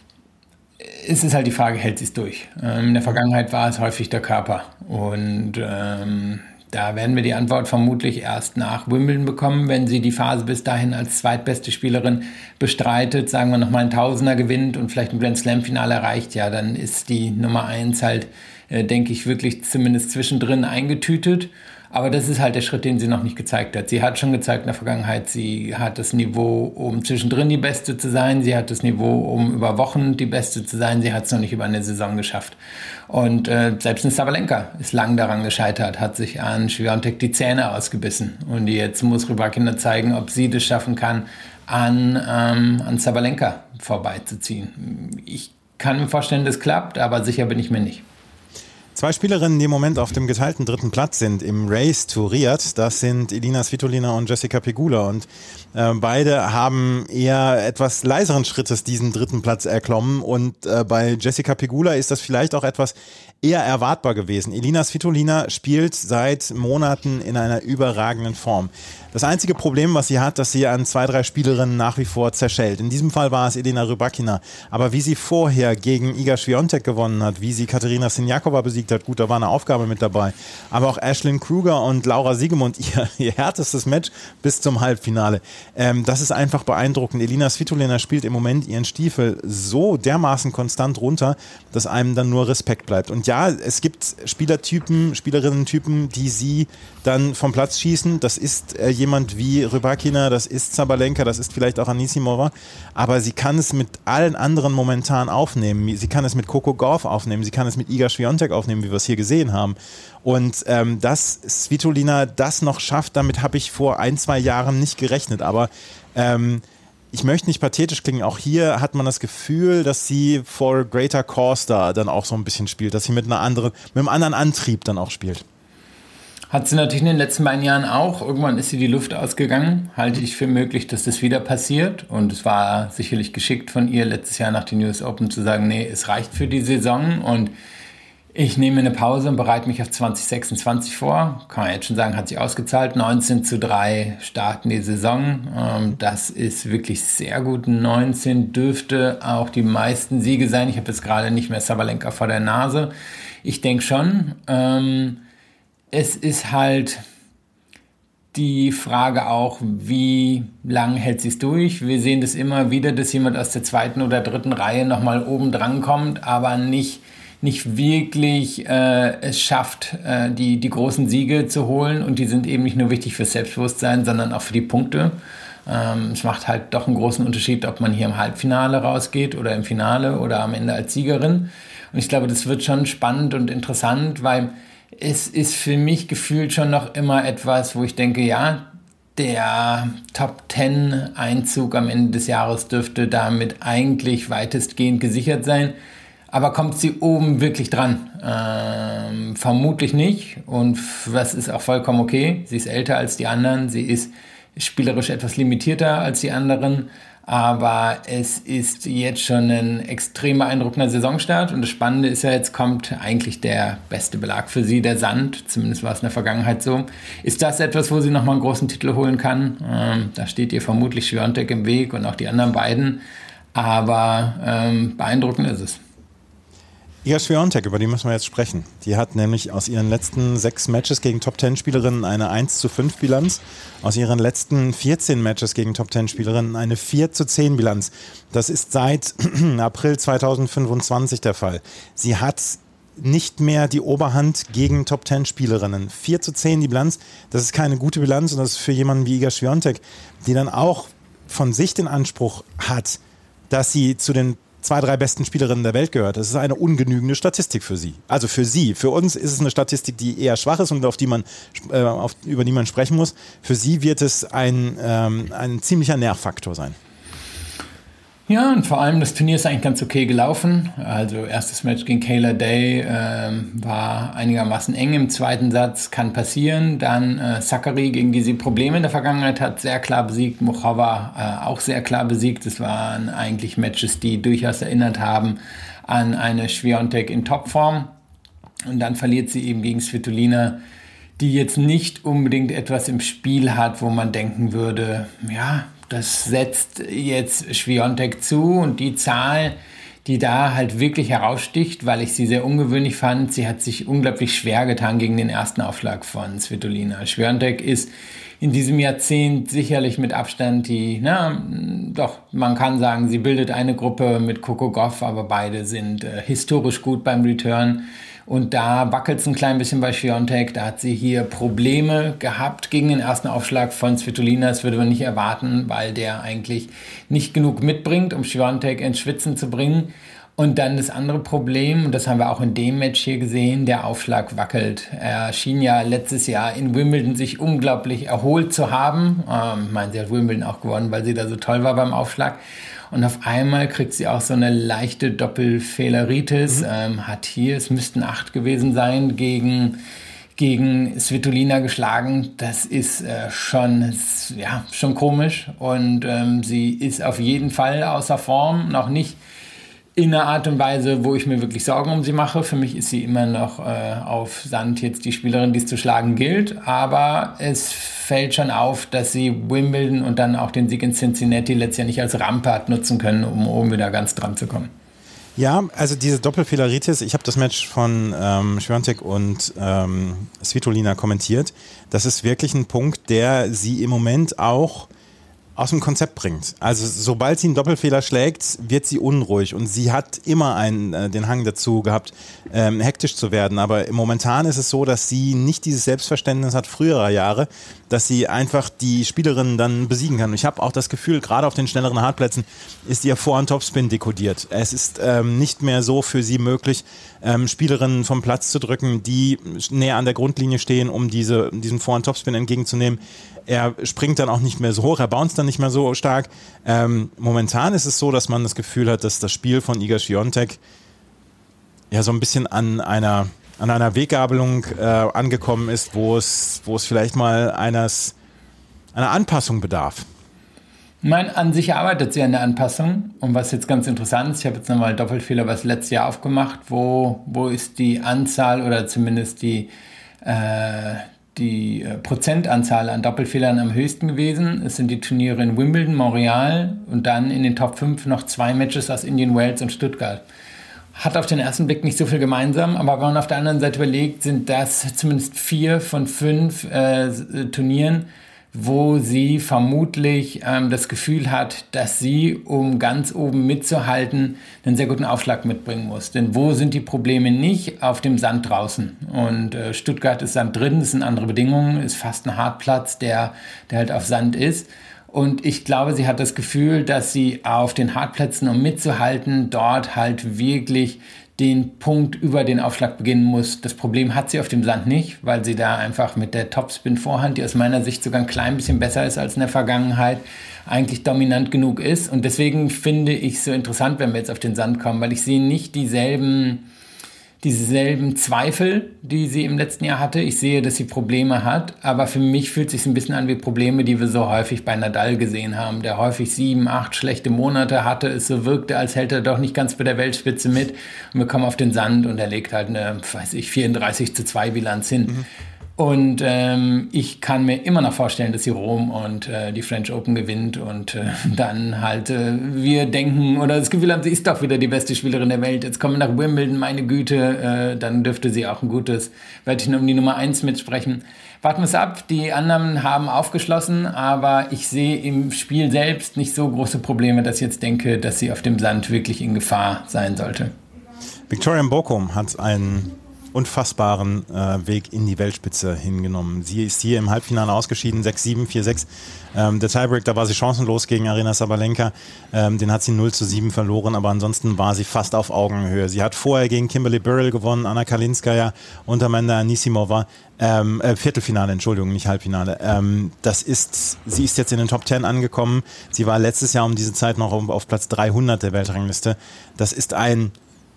Es ist halt die Frage, hält sie es durch? Ähm, in der Vergangenheit war es häufig der Körper. Und ähm, da werden wir die Antwort vermutlich erst nach Wimbledon bekommen, wenn sie die Phase bis dahin als zweitbeste Spielerin bestreitet, sagen wir nochmal einen Tausender gewinnt und vielleicht ein Grand Slam-Finale erreicht, ja, dann ist die Nummer eins halt, äh, denke ich, wirklich zumindest zwischendrin eingetütet. Aber das ist halt der Schritt, den sie noch nicht gezeigt hat. Sie hat schon gezeigt in der Vergangenheit, sie hat das Niveau, um zwischendrin die Beste zu sein. Sie hat das Niveau, um über Wochen die Beste zu sein. Sie hat es noch nicht über eine Saison geschafft. Und äh, selbst eine Sabalenka ist lang daran gescheitert, hat sich an Swiatek die Zähne ausgebissen. Und jetzt muss Rybakina zeigen, ob sie das schaffen kann, an, ähm, an Sabalenka vorbeizuziehen. Ich kann mir vorstellen, das klappt, aber sicher bin ich mir nicht.
Zwei Spielerinnen, die im Moment auf dem geteilten dritten Platz sind im Race to Riyadh, das sind Elina Svitolina und Jessica Pegula und äh, beide haben eher etwas leiseren Schrittes diesen dritten Platz erklommen und äh, bei Jessica Pegula ist das vielleicht auch etwas eher erwartbar gewesen. Elina Svitolina spielt seit Monaten in einer überragenden Form. Das einzige Problem, was sie hat, dass sie an zwei, drei Spielerinnen nach wie vor zerschellt. In diesem Fall war es Elena Rybakina. Aber wie sie vorher gegen Iga Swiatek gewonnen hat, wie sie Katerina Siniakova besiegt hat, gut, da war eine Aufgabe mit dabei. Aber auch Ashlyn Kruger und Laura Siegemund, ihr, ihr härtestes Match bis zum Halbfinale. Ähm, das ist einfach beeindruckend. Elina Svitolina spielt im Moment ihren Stiefel so dermaßen konstant runter, dass einem dann nur Respekt bleibt. Und ja, es gibt Spielertypen, Spielerinnen-Typen, die sie dann vom Platz schießen. Das ist äh, jemand wie Rybakina, das ist Sabalenka, das ist vielleicht auch Anisimova, aber sie kann es mit allen anderen momentan aufnehmen. Sie kann es mit Coco Gauff aufnehmen, sie kann es mit Iga Swiatek aufnehmen, wie wir es hier gesehen haben. Und ähm, dass Svitolina das noch schafft, damit habe ich vor ein, zwei Jahren nicht gerechnet, aber ähm, ich möchte nicht pathetisch klingen, auch hier hat man das Gefühl, dass sie for greater cause da dann auch so ein bisschen spielt, dass sie mit einer anderen, mit einem anderen Antrieb dann auch spielt.
Hat sie natürlich in den letzten beiden Jahren auch. Irgendwann ist sie die Luft ausgegangen. Halte ich für möglich, dass das wieder passiert. Und es war sicherlich geschickt von ihr, letztes Jahr nach den U S Open zu sagen, nee, es reicht für die Saison und ich nehme eine Pause und bereite mich auf zwanzig sechsundzwanzig vor. Kann man jetzt schon sagen, hat sich ausgezahlt. neunzehn zu drei starten die Saison. Das ist wirklich sehr gut. neunzehn dürfte auch die meisten Siege sein. Ich habe jetzt gerade nicht mehr Sabalenka vor der Nase. Ich denke schon. Es ist halt die Frage auch, wie lang hält sie es durch. Wir sehen das immer wieder, dass jemand aus der zweiten oder dritten Reihe nochmal oben dran kommt, aber nicht nicht wirklich äh, es schafft, äh, die, die großen Siege zu holen. Und die sind eben nicht nur wichtig fürs Selbstbewusstsein, sondern auch für die Punkte. Ähm, es macht halt doch einen großen Unterschied, ob man hier im Halbfinale rausgeht oder im Finale oder am Ende als Siegerin. Und ich glaube, das wird schon spannend und interessant, weil es ist für mich gefühlt schon noch immer etwas, wo ich denke, ja, der Top Ten Einzug am Ende des Jahres dürfte damit eigentlich weitestgehend gesichert sein. Aber kommt sie oben wirklich dran? Ähm, vermutlich nicht. Und das ist auch vollkommen okay. Sie ist älter als die anderen. Sie ist spielerisch etwas limitierter als die anderen. Aber es ist jetzt schon ein extrem beeindruckender Saisonstart. Und das Spannende ist ja, jetzt kommt eigentlich der beste Belag für sie, der Sand. Zumindest war es in der Vergangenheit so. Ist das etwas, wo sie nochmal einen großen Titel holen kann? Ähm, da steht ihr vermutlich Swiatek im Weg und auch die anderen beiden. Aber ähm, beeindruckend ist es.
Iga Swiatek, über die müssen wir jetzt sprechen. Die hat nämlich aus ihren letzten sechs Matches gegen Top-Zehn-Spielerinnen eine eins zu fünf Bilanz, aus ihren letzten vierzehn Matches gegen Top-Zehn-Spielerinnen eine vier zu zehn Bilanz. Das ist seit April zweitausendfünfundzwanzig der Fall. Sie hat nicht mehr die Oberhand gegen Top-Zehn-Spielerinnen. vier zu zehn die Bilanz, das ist keine gute Bilanz und das ist für jemanden wie Iga Swiatek, die dann auch von sich den Anspruch hat, dass sie zu den zwei, drei besten Spielerinnen der Welt gehört. Das ist eine ungenügende Statistik für sie. Also für sie. Für uns ist es eine Statistik, die eher schwach ist und auf die man, äh, auf, über die man sprechen muss. Für sie wird es ein, ähm, ein ziemlicher Nervfaktor sein.
Ja, und vor allem das Turnier ist eigentlich ganz okay gelaufen. Also erstes Match gegen Kayla Day ähm, war einigermaßen eng im zweiten Satz, kann passieren. Dann äh, Sakkari, gegen die sie Probleme in der Vergangenheit hat, sehr klar besiegt. Muchova äh, auch sehr klar besiegt. Das waren eigentlich Matches, die durchaus erinnert haben an eine Swiatek in Topform. Und dann verliert sie eben gegen Svitolina, die jetzt nicht unbedingt etwas im Spiel hat, wo man denken würde, ja, das setzt jetzt Swiatek zu, und die Zahl, die da halt wirklich heraussticht, weil ich sie sehr ungewöhnlich fand, sie hat sich unglaublich schwer getan gegen den ersten Aufschlag von Svitolina. Swiatek ist in diesem Jahrzehnt sicherlich mit Abstand die, na, doch, man kann sagen, sie bildet eine Gruppe mit Coco Gauff, aber beide sind äh, historisch gut beim Return. Und da wackelt es ein klein bisschen bei Swiatek. Da hat sie hier Probleme gehabt gegen den ersten Aufschlag von Svitolina. Das würde man nicht erwarten, weil der eigentlich nicht genug mitbringt, um Swiatek ins Schwitzen zu bringen. Und dann das andere Problem, und das haben wir auch in dem Match hier gesehen, der Aufschlag wackelt. Er schien ja letztes Jahr in Wimbledon sich unglaublich erholt zu haben. Ähm, ich meine, sie hat Wimbledon auch gewonnen, weil sie da so toll war beim Aufschlag. Und auf einmal kriegt sie auch so eine leichte Doppelfehleritis. Mhm. Ähm, hat hier, es müssten acht gewesen sein, gegen, gegen Svitolina geschlagen. Das ist äh, schon, ja, schon komisch. Und ähm, sie ist auf jeden Fall außer Form, noch nicht in einer Art und Weise, wo ich mir wirklich Sorgen um sie mache. Für mich ist sie immer noch äh, auf Sand jetzt die Spielerin, die es zu schlagen gilt. Aber es fällt schon auf, dass sie Wimbledon und dann auch den Sieg in Cincinnati letztes Jahr nicht als Rampe hat nutzen können, um oben wieder ganz dran zu kommen.
Ja, also diese Doppelfehleritis, ich habe das Match von ähm, Swiatek und ähm, Svitolina kommentiert. Das ist wirklich ein Punkt, der sie im Moment auch aus dem Konzept bringt. Also sobald sie einen Doppelfehler schlägt, wird sie unruhig, und sie hat immer einen, äh, den Hang dazu gehabt, ähm, hektisch zu werden. Aber momentan ist es so, dass sie nicht dieses Selbstverständnis hat früherer Jahre, dass sie einfach die Spielerinnen dann besiegen kann. Und ich habe auch das Gefühl, gerade auf den schnelleren Hartplätzen ist ihr Vorhand-Topspin dekodiert. Es ist ähm, nicht mehr so für sie möglich, ähm, Spielerinnen vom Platz zu drücken, die näher an der Grundlinie stehen, um diese, diesen Vorhand-Topspin entgegenzunehmen. Er springt dann auch nicht mehr so hoch, er bounced dann nicht mehr so stark. Ähm, momentan ist es so, dass man das Gefühl hat, dass das Spiel von Iga Swiatek ja so ein bisschen an einer, an einer Weggabelung äh, angekommen ist, wo es, wo es vielleicht mal eines, einer Anpassung bedarf.
Ich meine, an sich arbeitet sie an der Anpassung. Und was jetzt ganz interessant ist, ich habe jetzt nochmal Doppelfehler was letztes Jahr aufgemacht, wo, wo ist die Anzahl oder zumindest die äh, die Prozentanzahl an Doppelfehlern am höchsten gewesen. Es sind die Turniere in Wimbledon, Montreal und dann in den Top fünf noch zwei Matches aus Indian Wells und Stuttgart. Hat auf den ersten Blick nicht so viel gemeinsam, aber wenn man auf der anderen Seite überlegt, sind das zumindest vier von fünf äh, Turnieren, wo sie vermutlich ähm, das Gefühl hat, dass sie, um ganz oben mitzuhalten, einen sehr guten Aufschlag mitbringen muss. Denn wo sind die Probleme nicht? Auf dem Sand draußen. Und äh, Stuttgart ist Sand drin, das sind andere Bedingungen, ist fast ein Hartplatz, der, der halt auf Sand ist. Und ich glaube, sie hat das Gefühl, dass sie auf den Hartplätzen, um mitzuhalten, dort halt wirklich den Punkt über den Aufschlag beginnen muss. Das Problem hat sie auf dem Sand nicht, weil sie da einfach mit der Topspin-Vorhand, die aus meiner Sicht sogar ein klein bisschen besser ist als in der Vergangenheit, eigentlich dominant genug ist. Und deswegen finde ich es so interessant, wenn wir jetzt auf den Sand kommen, weil ich sehe nicht dieselben, dieselben Zweifel, die sie im letzten Jahr hatte. Ich sehe, dass sie Probleme hat, aber für mich fühlt es sich ein bisschen an wie Probleme, die wir so häufig bei Nadal gesehen haben, der häufig sieben, acht schlechte Monate hatte. Es so wirkte, als hält er doch nicht ganz bei der Weltspitze mit. Und wir kommen auf den Sand und er legt halt eine, weiß ich, vierunddreißig zu zwei Bilanz hin. Mhm. Und ähm, ich kann mir immer noch vorstellen, dass sie Rom und äh, die French Open gewinnt und äh, dann halt äh, wir denken oder das Gefühl haben, sie ist doch wieder die beste Spielerin der Welt. Jetzt kommen wir nach Wimbledon, meine Güte, äh, dann dürfte sie auch ein gutes Wettchen um die Nummer eins mitsprechen. Warten wir es ab. Die anderen haben aufgeschlossen, aber ich sehe im Spiel selbst nicht so große Probleme, dass ich jetzt denke, dass sie auf dem Sand wirklich in Gefahr sein sollte.
Victoria Mboko hat einen unfassbaren äh, Weg in die Weltspitze hingenommen. Sie ist hier im Halbfinale ausgeschieden, sechs sieben, vier sechs. Ähm, der Tiebreak, da war sie chancenlos gegen Aryna Sabalenka. Ähm, den hat sie null zu sieben verloren, aber ansonsten war sie fast auf Augenhöhe. Sie hat vorher gegen Kimberly Birrell gewonnen, Anna Kalinskaya und Amanda Anisimova. Ähm, äh, Viertelfinale, Entschuldigung, nicht Halbfinale. Ähm, das ist, sie ist jetzt in den Top Ten angekommen. Sie war letztes Jahr um diese Zeit noch auf, auf Platz dreihundert der Weltrangliste. Das ist ein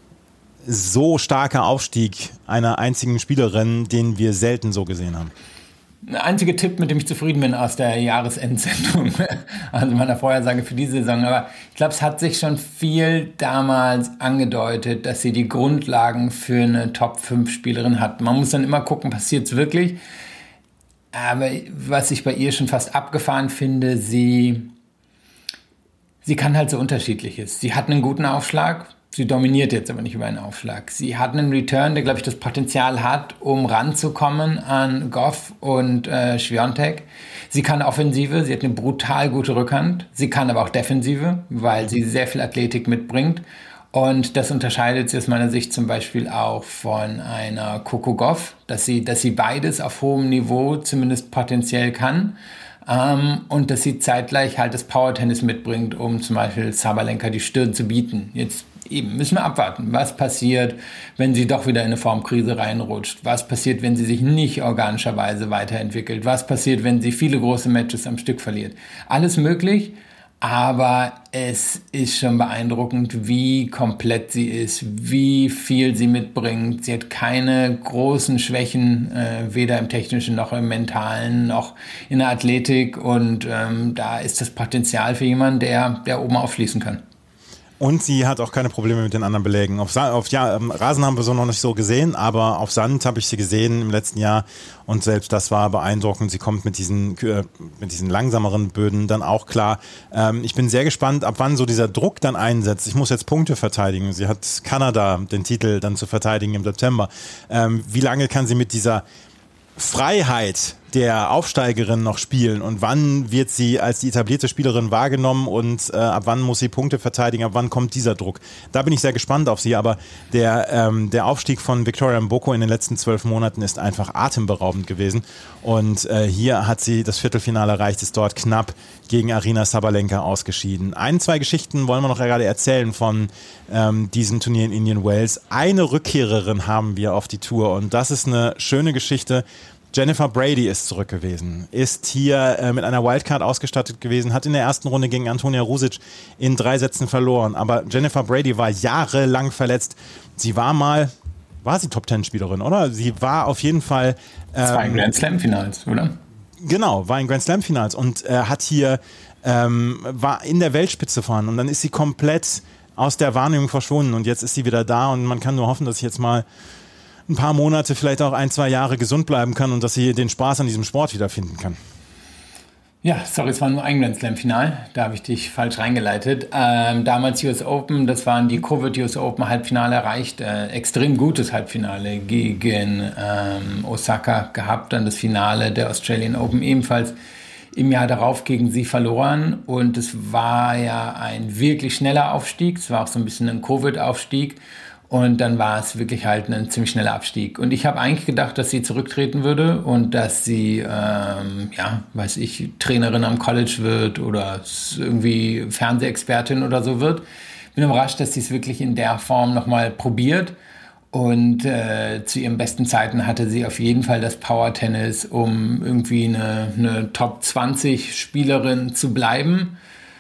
so starker Aufstieg einer einzigen Spielerin, den wir selten so gesehen haben.
Der einzige Tipp, mit dem ich zufrieden bin aus der Jahresendsendung, also meiner Vorhersage für diese Saison, aber ich glaube, es hat sich schon viel damals angedeutet, dass sie die Grundlagen für eine Top fünf Spielerin hat. Man muss dann immer gucken, passiert es wirklich? Aber was ich bei ihr schon fast abgefahren finde, sie, sie kann halt so Unterschiedliches. Sie hat einen guten Aufschlag. Sie dominiert jetzt aber nicht über einen Aufschlag. Sie hat einen Return, der, glaube ich, das Potenzial hat, um ranzukommen an Goff und äh, Swiatek. Sie kann Offensive, sie hat eine brutal gute Rückhand. Sie kann aber auch Defensive, weil sie sehr viel Athletik mitbringt. Und das unterscheidet sie aus meiner Sicht zum Beispiel auch von einer Coco Gauff, dass sie, dass sie beides auf hohem Niveau zumindest potenziell kann. Um, und dass sie zeitgleich halt das Power-Tennis mitbringt, um zum Beispiel Sabalenka die Stirn zu bieten. Jetzt eben müssen wir abwarten, was passiert, wenn sie doch wieder in eine Formkrise reinrutscht. Was passiert, wenn sie sich nicht organischerweise weiterentwickelt. Was passiert, wenn sie viele große Matches am Stück verliert. Alles möglich, aber es ist schon beeindruckend, wie komplett sie ist, wie viel sie mitbringt. Sie hat keine großen Schwächen, äh, weder im technischen noch im mentalen noch in der Athletik. Und ähm, da ist das Potenzial für jemanden, der, der oben aufschließen kann.
Und sie hat auch keine Probleme mit den anderen Belägen. Auf, Sa- auf ja, Rasen haben wir so noch nicht so gesehen, aber auf Sand habe ich sie gesehen im letzten Jahr und selbst das war beeindruckend. Sie kommt mit diesen, äh, mit diesen langsameren Böden dann auch klar. Ähm, ich bin sehr gespannt, ab wann so dieser Druck dann einsetzt. Ich muss jetzt Punkte verteidigen. Sie hat Kanada den Titel dann zu verteidigen im September. Ähm, wie lange kann sie mit dieser Freiheit der Aufsteigerin noch spielen und wann wird sie als die etablierte Spielerin wahrgenommen und äh, ab wann muss sie Punkte verteidigen, ab wann kommt dieser Druck. Da bin ich sehr gespannt auf sie, aber der, ähm, der Aufstieg von Victoria Mboko in den letzten zwölf Monaten ist einfach atemberaubend gewesen und äh, hier hat sie das Viertelfinale erreicht, ist dort knapp gegen Aryna Sabalenka ausgeschieden. Ein, zwei Geschichten wollen wir noch gerade erzählen von ähm, diesem Turnier in Indian Wells. Eine Rückkehrerin haben wir auf die Tour und das ist eine schöne Geschichte. Jennifer Brady ist zurück gewesen, ist hier äh, mit einer Wildcard ausgestattet gewesen, hat in der ersten Runde gegen Antonia Rusic in drei Sätzen verloren. Aber Jennifer Brady war jahrelang verletzt. Sie war mal, war sie Top-Ten-Spielerin, oder? Sie war auf jeden Fall... Ähm,
das war in Grand Slam-Finals, oder?
Genau, war in Grand Slam-Finals und äh, hat hier, ähm, war in der Weltspitze vorhanden. Und dann ist sie komplett aus der Wahrnehmung verschwunden und jetzt ist sie wieder da und man kann nur hoffen, dass sie jetzt mal ein paar Monate, vielleicht auch ein, zwei Jahre gesund bleiben kann und dass sie den Spaß an diesem Sport wiederfinden kann.
Ja, sorry, es war nur ein Grand Slam-Final, da habe ich dich falsch reingeleitet. Ähm, damals U S Open, das waren die Covid U S Open Halbfinale erreicht, äh, extrem gutes Halbfinale gegen ähm, Osaka gehabt, dann das Finale der Australian Open ebenfalls im Jahr darauf gegen sie verloren und es war ja ein wirklich schneller Aufstieg, es war auch so ein bisschen ein Covid-Aufstieg. Und dann war es wirklich halt ein ziemlich schneller Abstieg. Und ich habe eigentlich gedacht, dass sie zurücktreten würde und dass sie, ähm, ja, weiß ich, Trainerin am College wird oder irgendwie Fernsehexpertin oder so wird. Bin überrascht, dass sie es wirklich in der Form nochmal probiert. Und äh, zu ihren besten Zeiten hatte sie auf jeden Fall das Power-Tennis, um irgendwie eine, eine Top zwanzig Spielerin zu bleiben.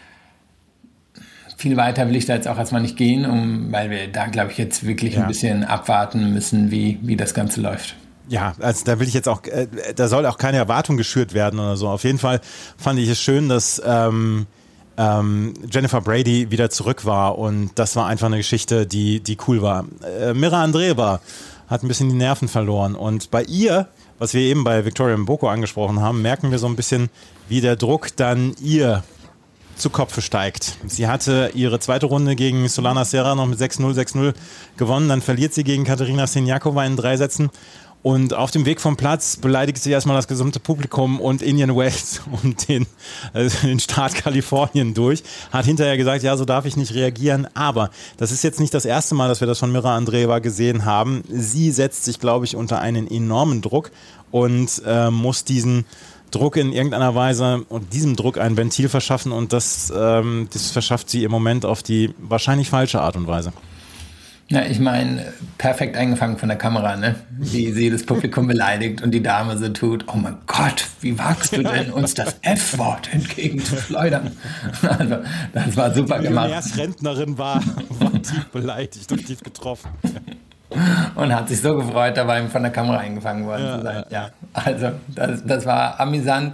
Viel weiter will ich da jetzt auch erstmal nicht gehen, um, weil wir da, glaube ich, jetzt wirklich ja. ein bisschen abwarten müssen, wie, wie das Ganze läuft.
Ja, also da will ich jetzt auch, äh, da soll auch keine Erwartung geschürt werden oder so. Auf jeden Fall fand ich es schön, dass ähm, ähm, Jennifer Brady wieder zurück war und das war einfach eine Geschichte, die, die cool war. Äh, Mira Andreeva hat ein bisschen die Nerven verloren. Und bei ihr, was wir eben bei Victoria Mboko angesprochen haben, merken wir so ein bisschen, wie der Druck dann ihr zu Kopfe steigt. Sie hatte ihre zweite Runde gegen Solana Serra noch mit sechs null, sechs null gewonnen. Dann verliert sie gegen Katerina Siniakova in drei Sätzen. Und auf dem Weg vom Platz beleidigt sie erstmal das gesamte Publikum und Indian Wells und den, also den Staat Kalifornien durch. Hat hinterher gesagt, ja, so darf ich nicht reagieren. Aber das ist jetzt nicht das erste Mal, dass wir das von Mira Andreeva gesehen haben. Sie setzt sich, glaube ich, unter einen enormen Druck und äh, muss diesen Druck in irgendeiner Weise und diesem Druck ein Ventil verschaffen. Und das, ähm, das verschafft sie im Moment auf die wahrscheinlich falsche Art und Weise.
Ja, ich meine, perfekt eingefangen von der Kamera, ne? Wie sie das Publikum beleidigt und die Dame so tut, oh mein Gott, wie wagst du denn, uns das F-Wort entgegenzuschleudern? Also, das war super
die
gemacht.
Die Rentnerin war, war tief beleidigt und tief getroffen.
Und hat sich so gefreut, dabei von der Kamera eingefangen worden ja, zu sein. Ja, also, das, das war amüsant.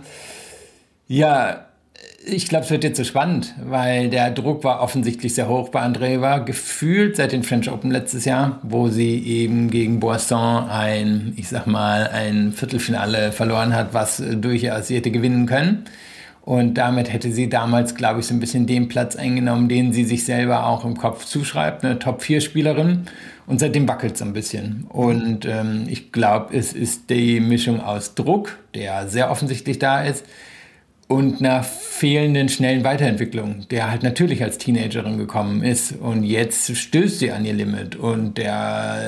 Ja, ich glaube, es wird jetzt so spannend, weil der Druck war offensichtlich sehr hoch bei Andreeva, gefühlt seit den French Open letztes Jahr, wo sie eben gegen Boisson ein, ich sag mal, ein Viertelfinale verloren hat, was durchaus sie hätte gewinnen können. Und damit hätte sie damals, glaube ich, so ein bisschen den Platz eingenommen, den sie sich selber auch im Kopf zuschreibt, eine Top vier Spielerin. Und seitdem wackelt es so ein bisschen. Und ähm, ich glaube, es ist die Mischung aus Druck, der sehr offensichtlich da ist, und einer fehlenden schnellen Weiterentwicklung, der halt natürlich als Teenagerin gekommen ist und jetzt stößt sie an ihr Limit und der,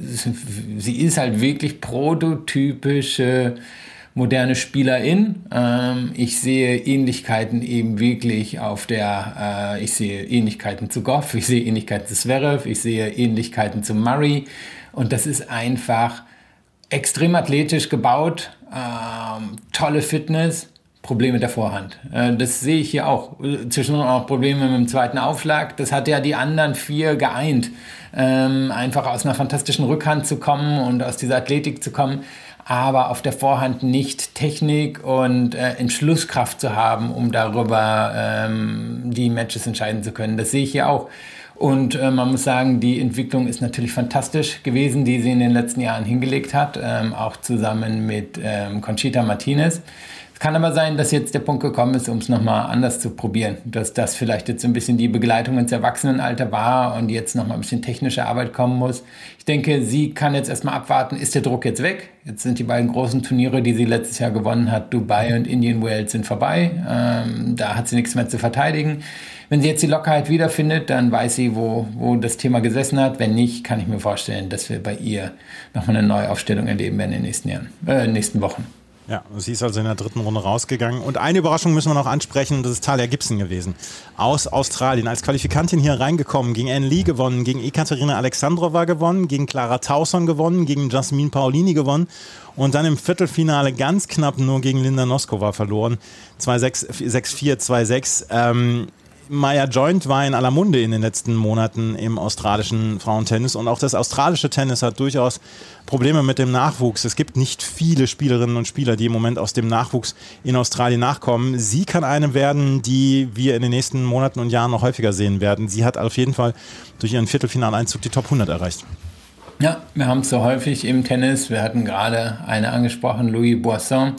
sie ist halt wirklich prototypische moderne Spielerin. Ähm, ich sehe Ähnlichkeiten eben wirklich auf der, äh, ich sehe Ähnlichkeiten zu Goff, ich sehe Ähnlichkeiten zu Zverev, ich sehe Ähnlichkeiten zu Murray und das ist einfach extrem athletisch gebaut, ähm, tolle Fitness, Probleme mit der Vorhand. Das sehe ich hier auch. Zwischendurch auch Probleme mit dem zweiten Aufschlag. Das hat ja die anderen vier geeint. Ähm, einfach aus einer fantastischen Rückhand zu kommen und aus dieser Athletik zu kommen, aber auf der Vorhand nicht Technik und äh, Entschlusskraft zu haben, um darüber ähm, die Matches entscheiden zu können. Das sehe ich hier auch. Und äh, man muss sagen, die Entwicklung ist natürlich fantastisch gewesen, die sie in den letzten Jahren hingelegt hat, ähm, auch zusammen mit ähm, Conchita Martinez. Es kann aber sein, dass jetzt der Punkt gekommen ist, um es nochmal anders zu probieren. Dass das vielleicht jetzt so ein bisschen die Begleitung ins Erwachsenenalter war und jetzt nochmal ein bisschen technische Arbeit kommen muss. Ich denke, sie kann jetzt erstmal abwarten, ist der Druck jetzt weg? Jetzt sind die beiden großen Turniere, die sie letztes Jahr gewonnen hat, Dubai und Indian Wells, sind vorbei. Ähm, da hat sie nichts mehr zu verteidigen. Wenn sie jetzt die Lockerheit wiederfindet, dann weiß sie, wo, wo das Thema gesessen hat. Wenn nicht, kann ich mir vorstellen, dass wir bei ihr nochmal eine Neuaufstellung erleben werden in den nächsten Jahren, äh, in den nächsten Wochen.
Ja, sie ist also in der dritten Runde rausgegangen. Und eine Überraschung müssen wir noch ansprechen, das ist Talia Gibson gewesen. Aus Australien. Als Qualifikantin hier reingekommen, gegen Anne Lee gewonnen, gegen Ekaterina Alexandrova gewonnen, gegen Clara Tauson gewonnen, gegen Jasmine Paolini gewonnen und dann im Viertelfinale ganz knapp nur gegen Linda Noskova verloren. zwei sechs, sechs vier, zwei sechs. Ähm, Maya Joint war in aller Munde in den letzten Monaten im australischen Frauentennis und auch das australische Tennis hat durchaus Probleme mit dem Nachwuchs. Es gibt nicht viele Spielerinnen und Spieler, die im Moment aus dem Nachwuchs in Australien nachkommen. Sie kann eine werden, die wir in den nächsten Monaten und Jahren noch häufiger sehen werden. Sie hat auf jeden Fall durch ihren Viertelfinaleinzug die Top hundert erreicht.
Ja, wir haben es so häufig im Tennis. Wir hatten gerade eine angesprochen, Louis Boisson.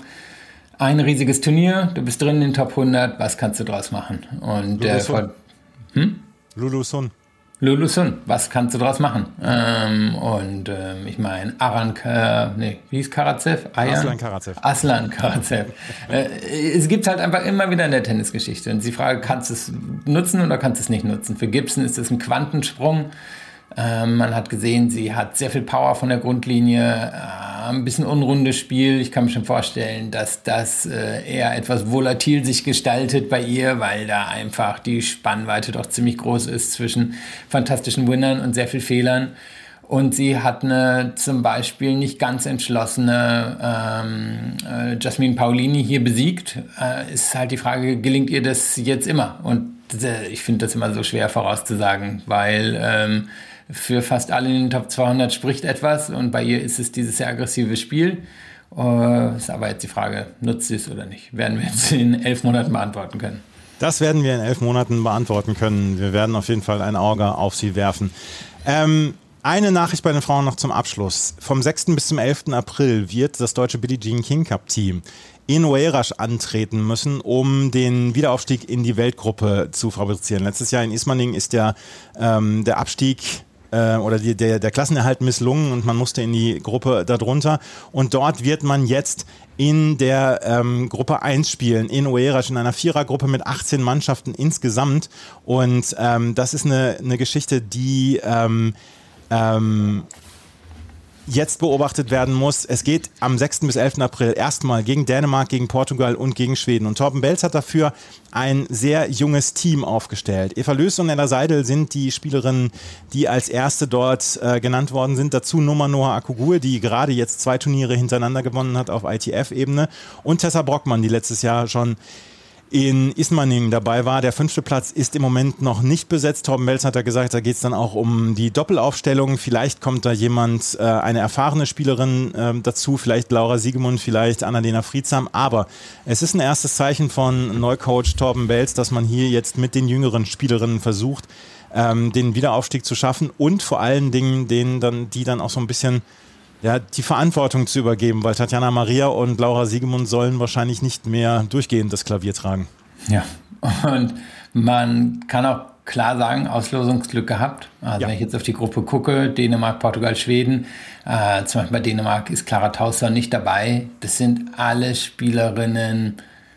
Ein riesiges Turnier, du bist drin in den Top hundert, was kannst du draus machen? Und
Lulu Sun.
Äh, hm?
Lulu Sun.
Lulu Sun, was kannst du draus machen? Ähm, und ähm, ich meine, Aran, äh, nee, wie hieß Karatsev? Ayan?
Aslan Karatsev.
Aslan Karatsev. äh, es gibt halt einfach immer wieder in der Tennisgeschichte. Und die Frage, kannst du es nutzen oder kannst du es nicht nutzen? Für Gibson ist es ein Quantensprung. Ähm, man hat gesehen, sie hat sehr viel Power von der Grundlinie, äh, ein bisschen unrundes Spiel. Ich kann mir schon vorstellen, dass das äh, eher etwas volatil sich gestaltet bei ihr, weil da einfach die Spannweite doch ziemlich groß ist zwischen fantastischen Winnern und sehr viel Fehlern. Und sie hat eine zum Beispiel nicht ganz entschlossene ähm, äh, Jasmine Paolini hier besiegt. Äh, ist halt die Frage, gelingt ihr das jetzt immer? Und äh, ich finde das immer so schwer vorauszusagen, weil ähm, für fast alle in den Top zweihundert spricht etwas und bei ihr ist es dieses sehr aggressive Spiel. Uh, ist aber jetzt die Frage, nutzt sie es oder nicht? Werden wir jetzt in elf Monaten beantworten können.
Das werden wir in elf Monaten beantworten können. Wir werden auf jeden Fall ein Auge auf sie werfen. Ähm, Eine Nachricht bei den Frauen noch zum Abschluss. Vom sechsten bis zum elften April wird das deutsche Billie Jean King Cup Team in Oeiras antreten müssen, um den Wiederaufstieg in die Weltgruppe zu fabrizieren. Letztes Jahr in Ismaning ist ja ähm, der Abstieg äh, oder die, der, der Klassenerhalt misslungen und man musste in die Gruppe darunter. Und dort wird man jetzt in der ähm, Gruppe eins spielen, in Oeiras, in einer Vierergruppe mit achtzehn Mannschaften insgesamt. Und ähm, das ist eine, eine Geschichte, die ähm, ähm, jetzt beobachtet werden muss. Es geht am sechsten bis elften April erstmal gegen Dänemark, gegen Portugal und gegen Schweden. Und Torben Belz hat dafür ein sehr junges Team aufgestellt. Eva Löß und Ella Seidel sind die Spielerinnen, die als erste dort äh, genannt worden sind. Dazu Noma Noah Akugur, die gerade jetzt zwei Turniere hintereinander gewonnen hat auf I T F-Ebene. Und Tessa Brockmann, die letztes Jahr schon in Ismaning dabei war. Der fünfte Platz ist im Moment noch nicht besetzt. Torben Belz hat ja gesagt, da geht es dann auch um die Doppelaufstellung. Vielleicht kommt da jemand, äh, eine erfahrene Spielerin äh, dazu, vielleicht Laura Siegemund, vielleicht Annalena Friedsam. Aber es ist ein erstes Zeichen von Neucoach Torben Belz, dass man hier jetzt mit den jüngeren Spielerinnen versucht, ähm, den Wiederaufstieg zu schaffen und vor allen Dingen denen dann, die dann auch so ein bisschen ja, die Verantwortung zu übergeben, weil Tatjana Maria und Laura Siegemund sollen wahrscheinlich nicht mehr durchgehend das Klavier tragen.
Ja, und man kann auch klar sagen, Auslosungsglück gehabt. Also ja. Wenn ich jetzt auf die Gruppe gucke, Dänemark, Portugal, Schweden, äh, zum Beispiel bei Dänemark ist Clara Tauson nicht dabei. Das sind alle Spielerinnen,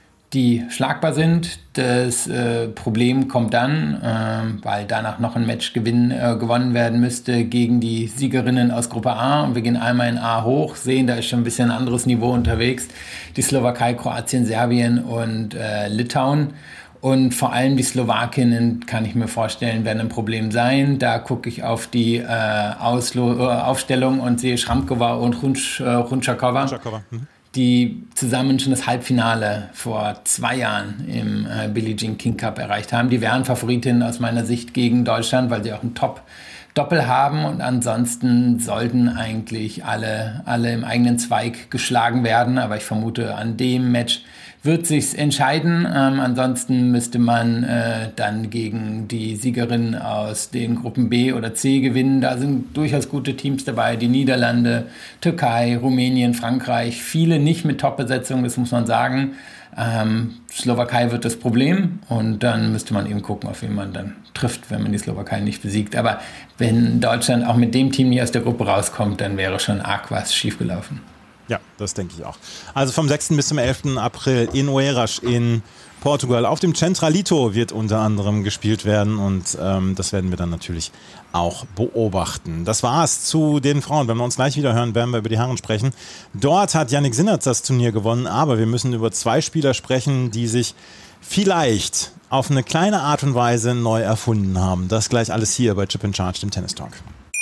die schlagbar sind. Das äh, Problem kommt dann, äh, weil danach noch ein Match gewinn, äh, gewonnen werden müsste gegen die Siegerinnen aus Gruppe A. Und wir gehen einmal in A hoch, sehen, da ist schon ein bisschen ein anderes Niveau unterwegs. Die Slowakei, Kroatien, Serbien und äh, Litauen. Und vor allem die Slowakinnen, kann ich mir vorstellen, werden ein Problem sein. Da gucke ich auf die äh, Auslo- äh, Aufstellung und sehe Schramkova und Runsch, äh, Runschakova. Mhm. Die zusammen schon das Halbfinale vor zwei Jahren im äh, Billie Jean King Cup erreicht haben. Die wären Favoritinnen aus meiner Sicht gegen Deutschland, weil sie auch einen Top-Doppel haben. Und ansonsten sollten eigentlich alle, alle im eigenen Zweig geschlagen werden. Aber ich vermute, an dem Match wird sich's entscheiden. Ähm, ansonsten müsste man äh, dann gegen die Siegerin aus den Gruppen B oder C gewinnen. Da sind durchaus gute Teams dabei. Die Niederlande, Türkei, Rumänien, Frankreich. Viele nicht mit Top-Besetzung, das muss man sagen. Ähm, Slowakei wird das Problem. Und dann müsste man eben gucken, auf wen man dann trifft, wenn man die Slowakei nicht besiegt. Aber wenn Deutschland auch mit dem Team nicht aus der Gruppe rauskommt, dann wäre schon arg was schiefgelaufen.
Ja, das denke ich auch. Also vom sechsten bis zum elften April in Oeiras in Portugal. Auf dem Centralito wird unter anderem gespielt werden und ähm, das werden wir dann natürlich auch beobachten. Das war's zu den Frauen. Wenn wir uns gleich wieder hören, werden wir über die Herren sprechen. Dort hat Jannik Sinnertz das Turnier gewonnen, aber wir müssen über zwei Spieler sprechen, die sich vielleicht auf eine kleine Art und Weise neu erfunden haben. Das gleich alles hier bei Chip and Charge, dem Tennis Talk.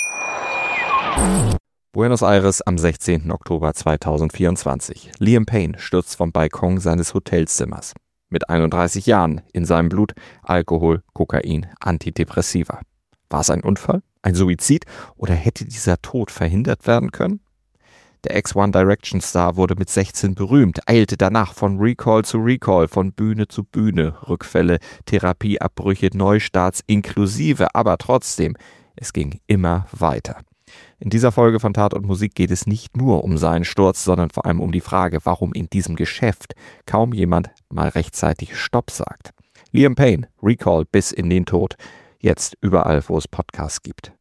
Buenos Aires am sechzehnten Oktober zweitausendvierundzwanzig. Liam Payne stürzt vom Balkon seines Hotelzimmers. Mit einunddreißig Jahren, in seinem Blut Alkohol, Kokain, Antidepressiva. War es ein Unfall, ein Suizid oder hätte dieser Tod verhindert werden können? Der Ex-One Direction Star wurde mit sechzehn berühmt, eilte danach von Recall zu Recall, von Bühne zu Bühne, Rückfälle, Therapieabbrüche, Neustarts inklusive, aber trotzdem, es ging immer weiter. In dieser Folge von Tat und Musik geht es nicht nur um seinen Sturz, sondern vor allem um die Frage, warum in diesem Geschäft kaum jemand mal rechtzeitig Stopp sagt. Liam Payne, Recall bis in den Tod. Jetzt überall, wo es Podcasts gibt.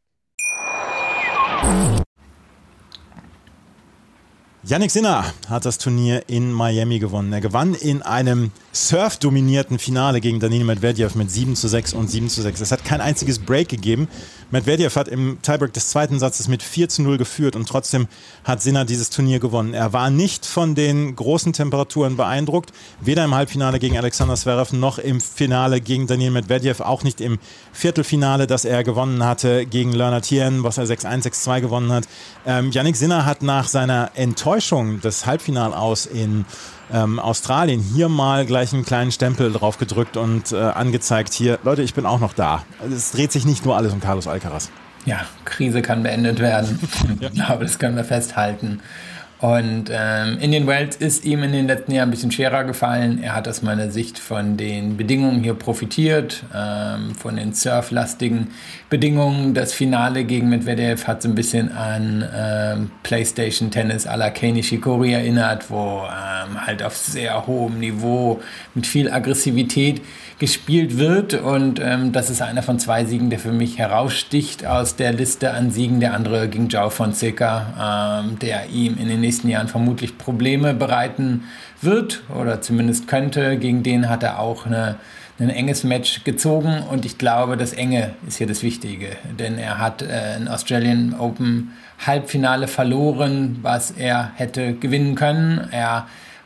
Jannik Sinner hat das Turnier in Miami gewonnen. Er gewann in einem surf-dominierten Finale gegen Danil Medvedev mit sieben zu sechs und sieben zu sechs. Es hat kein einziges Break gegeben. Medvedev hat im Tiebreak des zweiten Satzes mit vier zu null geführt und trotzdem hat Sinner dieses Turnier gewonnen. Er war nicht von den großen Temperaturen beeindruckt, weder im Halbfinale gegen Alexander Zverev noch im Finale gegen Danil Medvedev, auch nicht im Viertelfinale, das er gewonnen hatte gegen Leonard Thien, was er sechs eins, sechs zwei gewonnen hat. Ähm, Jannik Sinner hat nach seiner Enttäuschung des Halbfinals aus in Ähm, Australien hier mal gleich einen kleinen Stempel drauf gedrückt und äh, angezeigt, hier, Leute, ich bin auch noch da. Es dreht sich nicht nur alles um Carlos Alcaraz.
Ja, Krise kann beendet werden.
Ja.
Ich glaube, das können wir festhalten. Und ähm, Indian Wells ist ihm in den letzten Jahren ein bisschen schwerer gefallen. Er hat aus meiner Sicht von den Bedingungen hier profitiert, ähm, von den surflastigen Bedingungen. Das Finale gegen Medvedev hat so ein bisschen an ähm, Playstation-Tennis à la Kei Nishikori erinnert, wo ähm, halt auf sehr hohem Niveau mit viel Aggressivität gespielt wird. Und ähm, das ist einer von zwei Siegen, der für mich heraussticht aus der Liste an Siegen. Der andere gegen João Fonseca, ähm, der ihm in den nächsten Jahren vermutlich Probleme bereiten wird oder zumindest könnte. Gegen den hat er auch eine, ein enges Match gezogen und ich glaube, das Enge ist hier das Wichtige, denn er hat äh, ein Australian Open Halbfinale verloren, was er hätte gewinnen können. Er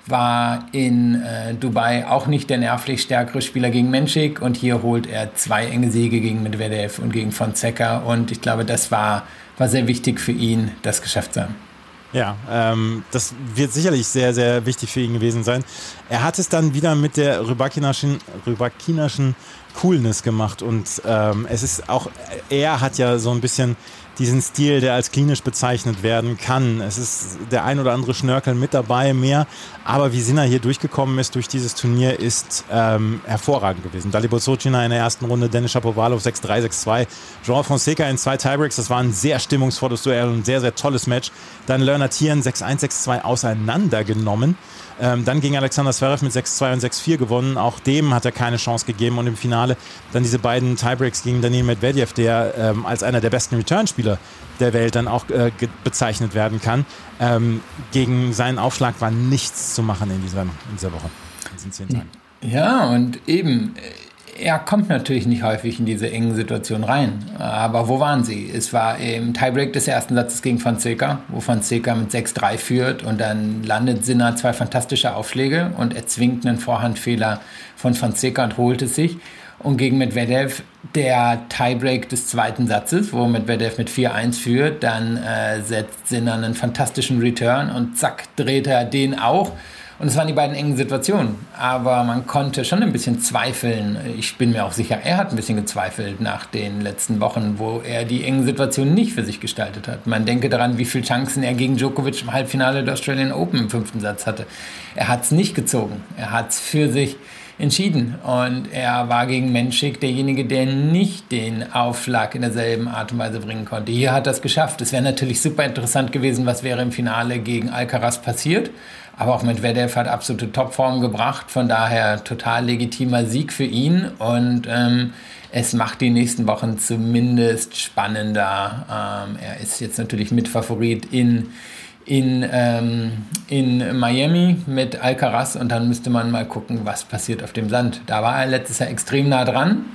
war in äh, Dubai auch nicht der nervlich stärkere Spieler gegen Menchik und hier holt er zwei enge Siege gegen Medvedev und gegen Fonseca und ich glaube, das war, war sehr wichtig für ihn, das geschafft zu haben.
Ja, ähm, das wird sicherlich sehr, sehr wichtig für ihn gewesen sein. Er hat es dann wieder mit der Rybakinischen, Rybakinischen Coolness gemacht und ähm, es ist auch, er hat ja so ein bisschen diesen Stil, der als klinisch bezeichnet werden kann. Es ist der ein oder andere Schnörkel mit dabei, mehr, aber wie Sinner hier durchgekommen ist durch dieses Turnier, ist ähm, hervorragend gewesen. Dalibor Zocina in der ersten Runde, Denis Shapovalov sechs drei, sechs zwei, João Fonseca in zwei Tiebreaks, das war ein sehr stimmungsvolles Duell und ein sehr, sehr tolles Match. Dann Lerner Thieren sechs eins, sechs zwei auseinandergenommen. Ähm, dann gegen Alexander Zverev mit sechs zwei und sechs vier gewonnen. Auch dem hat er keine Chance gegeben. Und im Finale dann diese beiden Tiebreaks gegen Daniil Medvedev, der ähm, als einer der besten Returnspieler der Welt dann auch äh, bezeichnet werden kann. Ähm, gegen seinen Aufschlag war nichts zu machen in dieser, in dieser Woche, in diesen zehn Tagen.
Ja, und eben, er kommt natürlich nicht häufig in diese engen Situationen rein. Aber wo waren sie? Es war im Tiebreak des ersten Satzes gegen Fonseca, wo Fonseca mit sechs drei führt und dann landet Sinner zwei fantastische Aufschläge und erzwingt einen Vorhandfehler von Fonseca und holt es sich. Und gegen Medvedev der Tiebreak des zweiten Satzes, wo Medvedev mit vier eins führt, dann äh, setzt Sinner einen fantastischen Return und zack, dreht er den auch. Und es waren die beiden engen Situationen, aber man konnte schon ein bisschen zweifeln. Ich bin mir auch sicher, er hat ein bisschen gezweifelt nach den letzten Wochen, wo er die engen Situationen nicht für sich gestaltet hat. Man denke daran, wie viele Chancen er gegen Djokovic im Halbfinale der Australian Open im fünften Satz hatte. Er hat es nicht gezogen, er hat es für sich entschieden und er war gegen Menchik derjenige, der nicht den Aufschlag in derselben Art und Weise bringen konnte. Hier hat er es geschafft. Es wäre natürlich super interessant gewesen, was wäre im Finale gegen Alcaraz passiert. Aber auch Medvedev hat absolute Topform gebracht, von daher total legitimer Sieg für ihn und ähm, es macht die nächsten Wochen zumindest spannender. Ähm, er ist jetzt natürlich Mitfavorit in, in, ähm, in Miami mit Alcaraz und dann müsste man mal gucken, was passiert auf dem Sand. Da war er letztes Jahr extrem nah dran.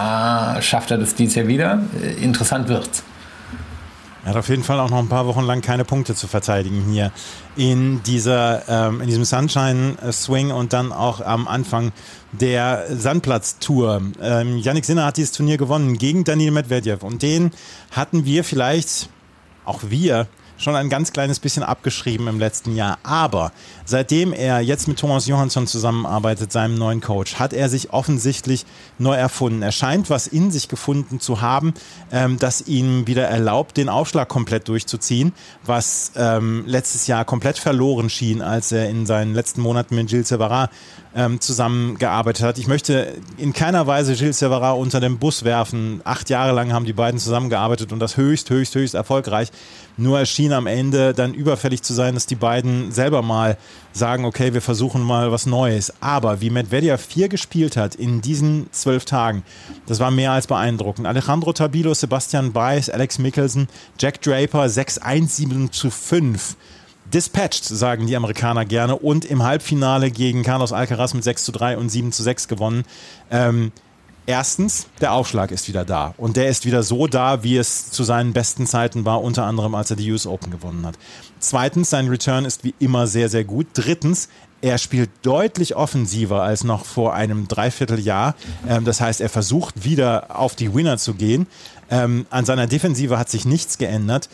Ah, schafft er das dieses Jahr wieder? Äh, interessant wird's.
Er hat auf jeden Fall auch noch ein paar Wochen lang keine Punkte zu verteidigen hier in, dieser, ähm, in diesem Sunshine-Swing und dann auch am Anfang der Sandplatz-Tour. Ähm, Jannik Sinner hat dieses Turnier gewonnen gegen Daniil Medvedev und den hatten wir vielleicht, auch wir, schon ein ganz kleines bisschen abgeschrieben im letzten Jahr. Aber seitdem er jetzt mit Thomas Johansson zusammenarbeitet, seinem neuen Coach, hat er sich offensichtlich neu erfunden. Er scheint was in sich gefunden zu haben, ähm, das ihm wieder erlaubt, den Aufschlag komplett durchzuziehen, was ähm, letztes Jahr komplett verloren schien, als er in seinen letzten Monaten mit Gilles Servara ähm, zusammengearbeitet hat. Ich möchte in keiner Weise Gilles Servara unter den Bus werfen. Acht Jahre lang haben die beiden zusammengearbeitet und das höchst, höchst, höchst erfolgreich. Nur es schien am Ende dann überfällig zu sein, dass die beiden selber mal sagen, okay, wir versuchen mal was Neues. Aber wie Medvedev vier gespielt hat in diesen zwölf Tagen, das war mehr als beeindruckend. Alejandro Tabilo, Sebastian Baez, Alex Michelsen, Jack Draper, sechs eins, sieben zu fünf. Dispatched, sagen die Amerikaner gerne. Und im Halbfinale gegen Carlos Alcaraz mit sechs zu drei und sieben zu sechs gewonnen. Ähm, Erstens, der Aufschlag ist wieder da und der ist wieder so da, wie es zu seinen besten Zeiten war, unter anderem als er die U S Open gewonnen hat. Zweitens, sein Return ist wie immer sehr, sehr gut. Drittens, er spielt deutlich offensiver als noch vor einem Dreivierteljahr. Ähm, das heißt, er versucht wieder auf die Winner zu gehen. Ähm, an seiner Defensive hat sich nichts geändert.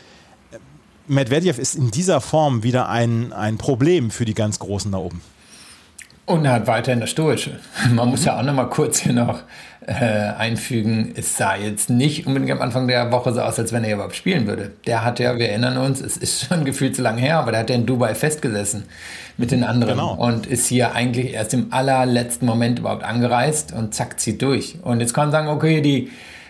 Medvedev ist in dieser Form wieder ein, ein Problem für die ganz Großen da oben.
Und er hat weiterhin das Stoische. Man muss ja auch noch mal kurz hier noch äh, einfügen, es sah jetzt nicht unbedingt am Anfang der Woche so aus, als wenn er überhaupt spielen würde. Der hat ja, wir erinnern uns, es ist schon gefühlt zu lange her, aber der hat ja in Dubai festgesessen mit den anderen
Genau.
und ist hier eigentlich erst im allerletzten Moment überhaupt angereist und zack, zieht durch. Und jetzt kann man sagen, okay, die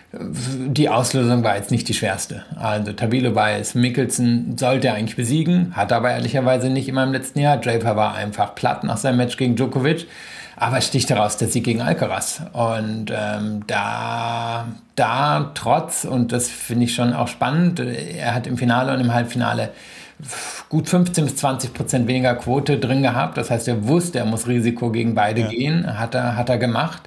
Die Auslösung war jetzt nicht die schwerste. Also Tabilo Baez, Mickelson sollte er eigentlich besiegen, hat aber ehrlicherweise nicht immer im letzten Jahr. Draper war einfach platt nach seinem Match gegen Djokovic, aber sticht heraus der Sieg gegen Alcaraz. Und ähm, da, da trotz, und das finde ich schon auch spannend, er hat im Finale und im Halbfinale gut fünfzehn bis zwanzig Prozent weniger Quote drin gehabt. Das heißt, er wusste, er muss Risiko gegen beide ja. gehen, hat er, hat er gemacht.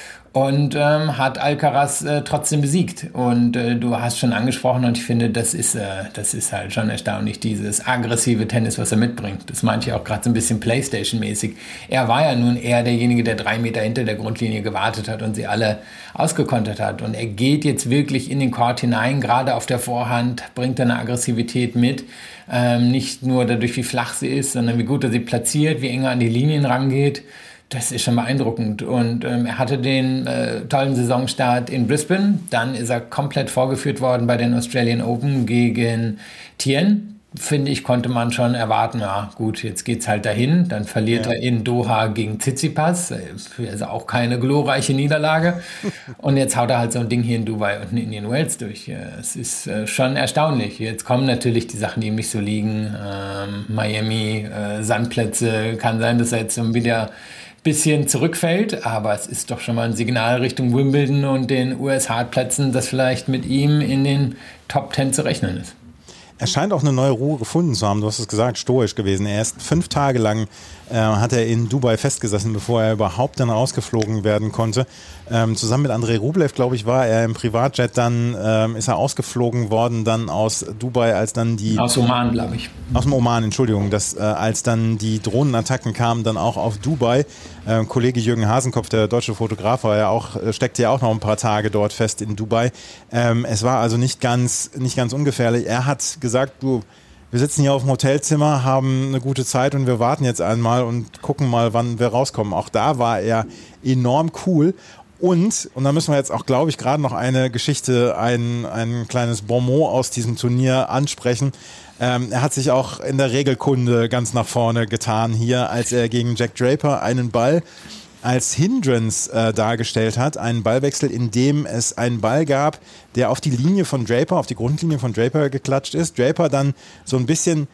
Und ähm, hat Alcaraz äh, trotzdem besiegt. Und äh, du hast schon angesprochen, und ich finde, das ist, äh, das ist halt schon erstaunlich, dieses aggressive Tennis, was er mitbringt. Das meinte ich auch gerade so ein bisschen Playstation-mäßig. Er war ja nun eher derjenige, der drei Meter hinter der Grundlinie gewartet hat und sie alle ausgekontert hat. Und er geht jetzt wirklich in den Court hinein, gerade auf der Vorhand, bringt er eine Aggressivität mit. Ähm, nicht nur dadurch, wie flach sie ist, sondern wie gut er sie platziert, wie eng er an die Linien rangeht. Das ist schon beeindruckend. Und ähm, er hatte den äh, tollen Saisonstart in Brisbane. Dann ist er komplett vorgeführt worden bei den Australian Open gegen Tien. Finde ich, konnte man schon erwarten, ja gut, jetzt geht's halt dahin. Dann verliert ja. er in Doha gegen Tsitsipas. Also auch keine glorreiche Niederlage. Und jetzt haut er halt so ein Ding hier in Dubai und in Indian Wells durch. Es ist äh, schon erstaunlich. Jetzt kommen natürlich die Sachen, die ihm nicht so liegen. Ähm, Miami, äh, Sandplätze. Kann sein, dass er jetzt so wieder bisschen zurückfällt, aber es ist doch schon mal ein Signal Richtung Wimbledon und den U S-Hartplätzen, dass vielleicht mit ihm in den Top Ten zu rechnen ist.
Er scheint auch eine neue Ruhe gefunden zu haben. Du hast es gesagt, stoisch gewesen. Er ist fünf Tage lang äh, hat er in Dubai festgesessen, bevor er überhaupt dann rausgeflogen werden konnte. Ähm, zusammen mit Andrei Rublev, glaube ich, war er im Privatjet. Dann ähm, ist er ausgeflogen worden, dann aus Dubai, als dann die...
Aus Oman, glaube ich.
Aus dem Oman, Entschuldigung. Das, äh, als dann die Drohnenattacken kamen, dann auch auf Dubai. Ähm, Kollege Jürgen Hasenkopf, der deutsche Fotograf, war ja auch, steckte ja auch noch ein paar Tage dort fest in Dubai. Ähm, es war also nicht ganz, nicht ganz ungefährlich. Er hat gesagt, du, wir sitzen hier auf dem Hotelzimmer, haben eine gute Zeit und wir warten jetzt einmal und gucken mal, wann wir rauskommen. Auch da war er enorm cool. Und, und da müssen wir jetzt auch, glaube ich, gerade noch eine Geschichte, ein, ein kleines Bonmot aus diesem Turnier ansprechen. Ähm, er hat sich auch in der Regelkunde ganz nach vorne getan hier, als er gegen Jack Draper einen Ball als Hindrance äh, dargestellt hat, einen Ballwechsel, in dem es einen Ball gab, der auf die Linie von Draper, auf die Grundlinie von Draper geklatscht ist. Draper dann so ein bisschen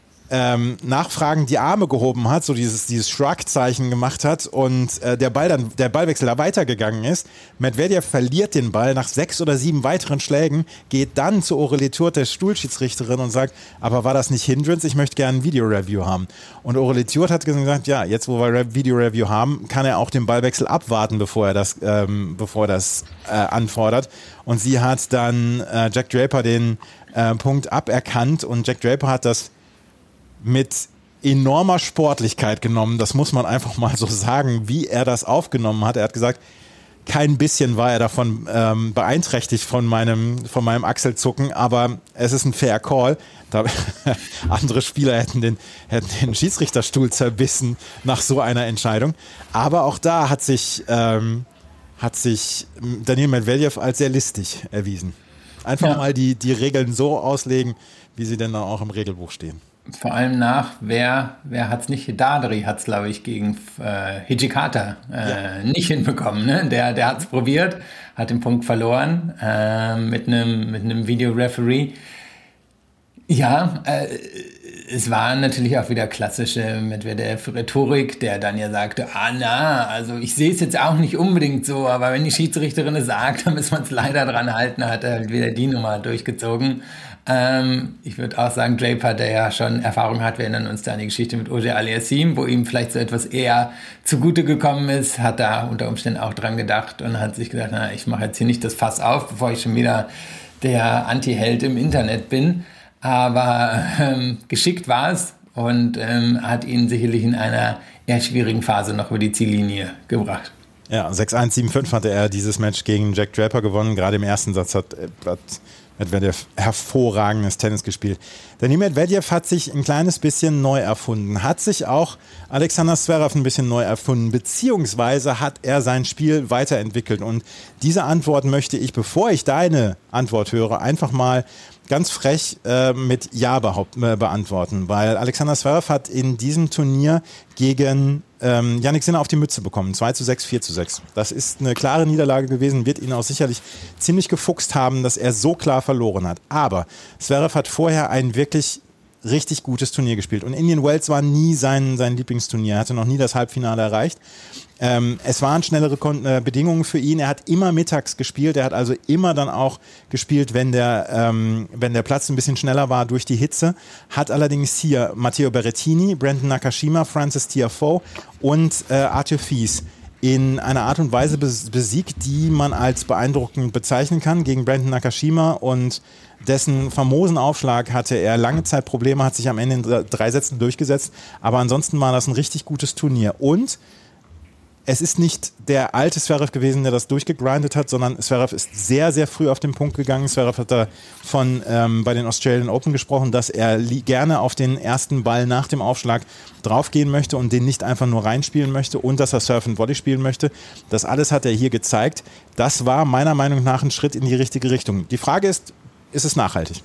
ähm, nachfragend die Arme gehoben hat, so dieses, dieses Shrug-Zeichen gemacht hat und äh, der Ball dann, der Ballwechsel da weitergegangen ist. Medvedev verliert den Ball nach sechs oder sieben weiteren Schlägen, geht dann zu Aurelie Tourt, der Stuhlschiedsrichterin, und sagt, aber war das nicht Hindrance? Ich möchte gerne ein Video-Review haben. Und Aurelie Tourt hat gesagt, ja, jetzt wo wir Video-Review haben, kann er auch den Ballwechsel abwarten, bevor er das, ähm, bevor er das äh, anfordert. Und sie hat dann äh, Jack Draper den äh, Punkt aberkannt und Jack Draper hat das mit enormer Sportlichkeit genommen, das muss man einfach mal so sagen, wie er das aufgenommen hat. Er hat gesagt, kein bisschen war er davon ähm, beeinträchtigt von meinem, von meinem Achselzucken, aber es ist ein fair Call. Da, andere Spieler hätten den, hätten den Schiedsrichterstuhl zerbissen nach so einer Entscheidung. Aber auch da hat sich, ähm, hat sich Daniil Medvedev als sehr listig erwiesen. Einfach ja. mal die, die Regeln so auslegen, wie sie denn dann auch im Regelbuch stehen.
Vor allem nach, wer, wer hat es nicht, Dadri hat es, glaube ich, gegen äh, Hijikata äh, ja. nicht hinbekommen. Ne? Der, der hat es probiert, hat den Punkt verloren äh, mit einem mit einem Videoreferee. Ja, äh, es war natürlich auch wieder klassische Medvedev-Rhetorik, der dann ja sagte, ah na, also ich sehe es jetzt auch nicht unbedingt so, aber wenn die Schiedsrichterin es sagt, dann müssen wir uns leider dran halten, hat er halt wieder die Nummer durchgezogen. Ähm, ich würde auch sagen, Draper, der ja schon Erfahrung hat, wir erinnern uns da an die Geschichte mit Auger Aliassime, wo ihm vielleicht so etwas eher zugute gekommen ist, hat da unter Umständen auch dran gedacht und hat sich gedacht, na, ich mache jetzt hier nicht das Fass auf, bevor ich schon wieder der Anti-Held im Internet bin. Aber ähm, geschickt war es und ähm, hat ihn sicherlich in einer eher schwierigen Phase noch über die Ziellinie gebracht.
Ja, sechs eins, sieben fünf hatte er dieses Match gegen Jack Draper gewonnen. Gerade im ersten Satz hat, hat Medvedev hervorragendes Tennis gespielt. Daniil Medvedev hat sich ein kleines bisschen neu erfunden, hat sich auch Alexander Zverev ein bisschen neu erfunden, beziehungsweise hat er sein Spiel weiterentwickelt. Und diese Antwort möchte ich, bevor ich deine Antwort höre, einfach mal ganz frech äh, mit Ja behaupt, äh, beantworten, weil Alexander Zverev hat in diesem Turnier gegen ähm, Jannik Sinner auf die Mütze bekommen. zwei zu sechs, vier zu sechs. Das ist eine klare Niederlage gewesen, wird ihn auch sicherlich ziemlich gefuchst haben, dass er so klar verloren hat. Aber Zverev hat vorher ein wirklich richtig gutes Turnier gespielt. Und Indian Wells war nie sein, sein Lieblingsturnier. Er hatte noch nie das Halbfinale erreicht. Ähm, es waren schnellere Kon- äh, Bedingungen für ihn. Er hat immer mittags gespielt. Er hat also immer dann auch gespielt, wenn der, ähm, wenn der Platz ein bisschen schneller war durch die Hitze. Hat allerdings hier Matteo Berrettini, Brandon Nakashima, Francis Tiafoe und äh, Arthur Fils in einer Art und Weise besiegt, die man als beeindruckend bezeichnen kann. Gegen Brandon Nakashima und dessen famosen Aufschlag hatte er lange Zeit Probleme, hat sich am Ende in drei Sätzen durchgesetzt. Aber ansonsten war das ein richtig gutes Turnier. Und es ist nicht der alte Zverev gewesen, der das durchgegrindet hat, sondern Zverev ist sehr, sehr früh auf den Punkt gegangen. Zverev hat davon ähm, bei den Australian Open gesprochen, dass er li- gerne auf den ersten Ball nach dem Aufschlag draufgehen möchte und den nicht einfach nur reinspielen möchte und dass er Surf and Volley spielen möchte. Das alles hat er hier gezeigt. Das war meiner Meinung nach ein Schritt in die richtige Richtung. Die Frage ist, ist es nachhaltig?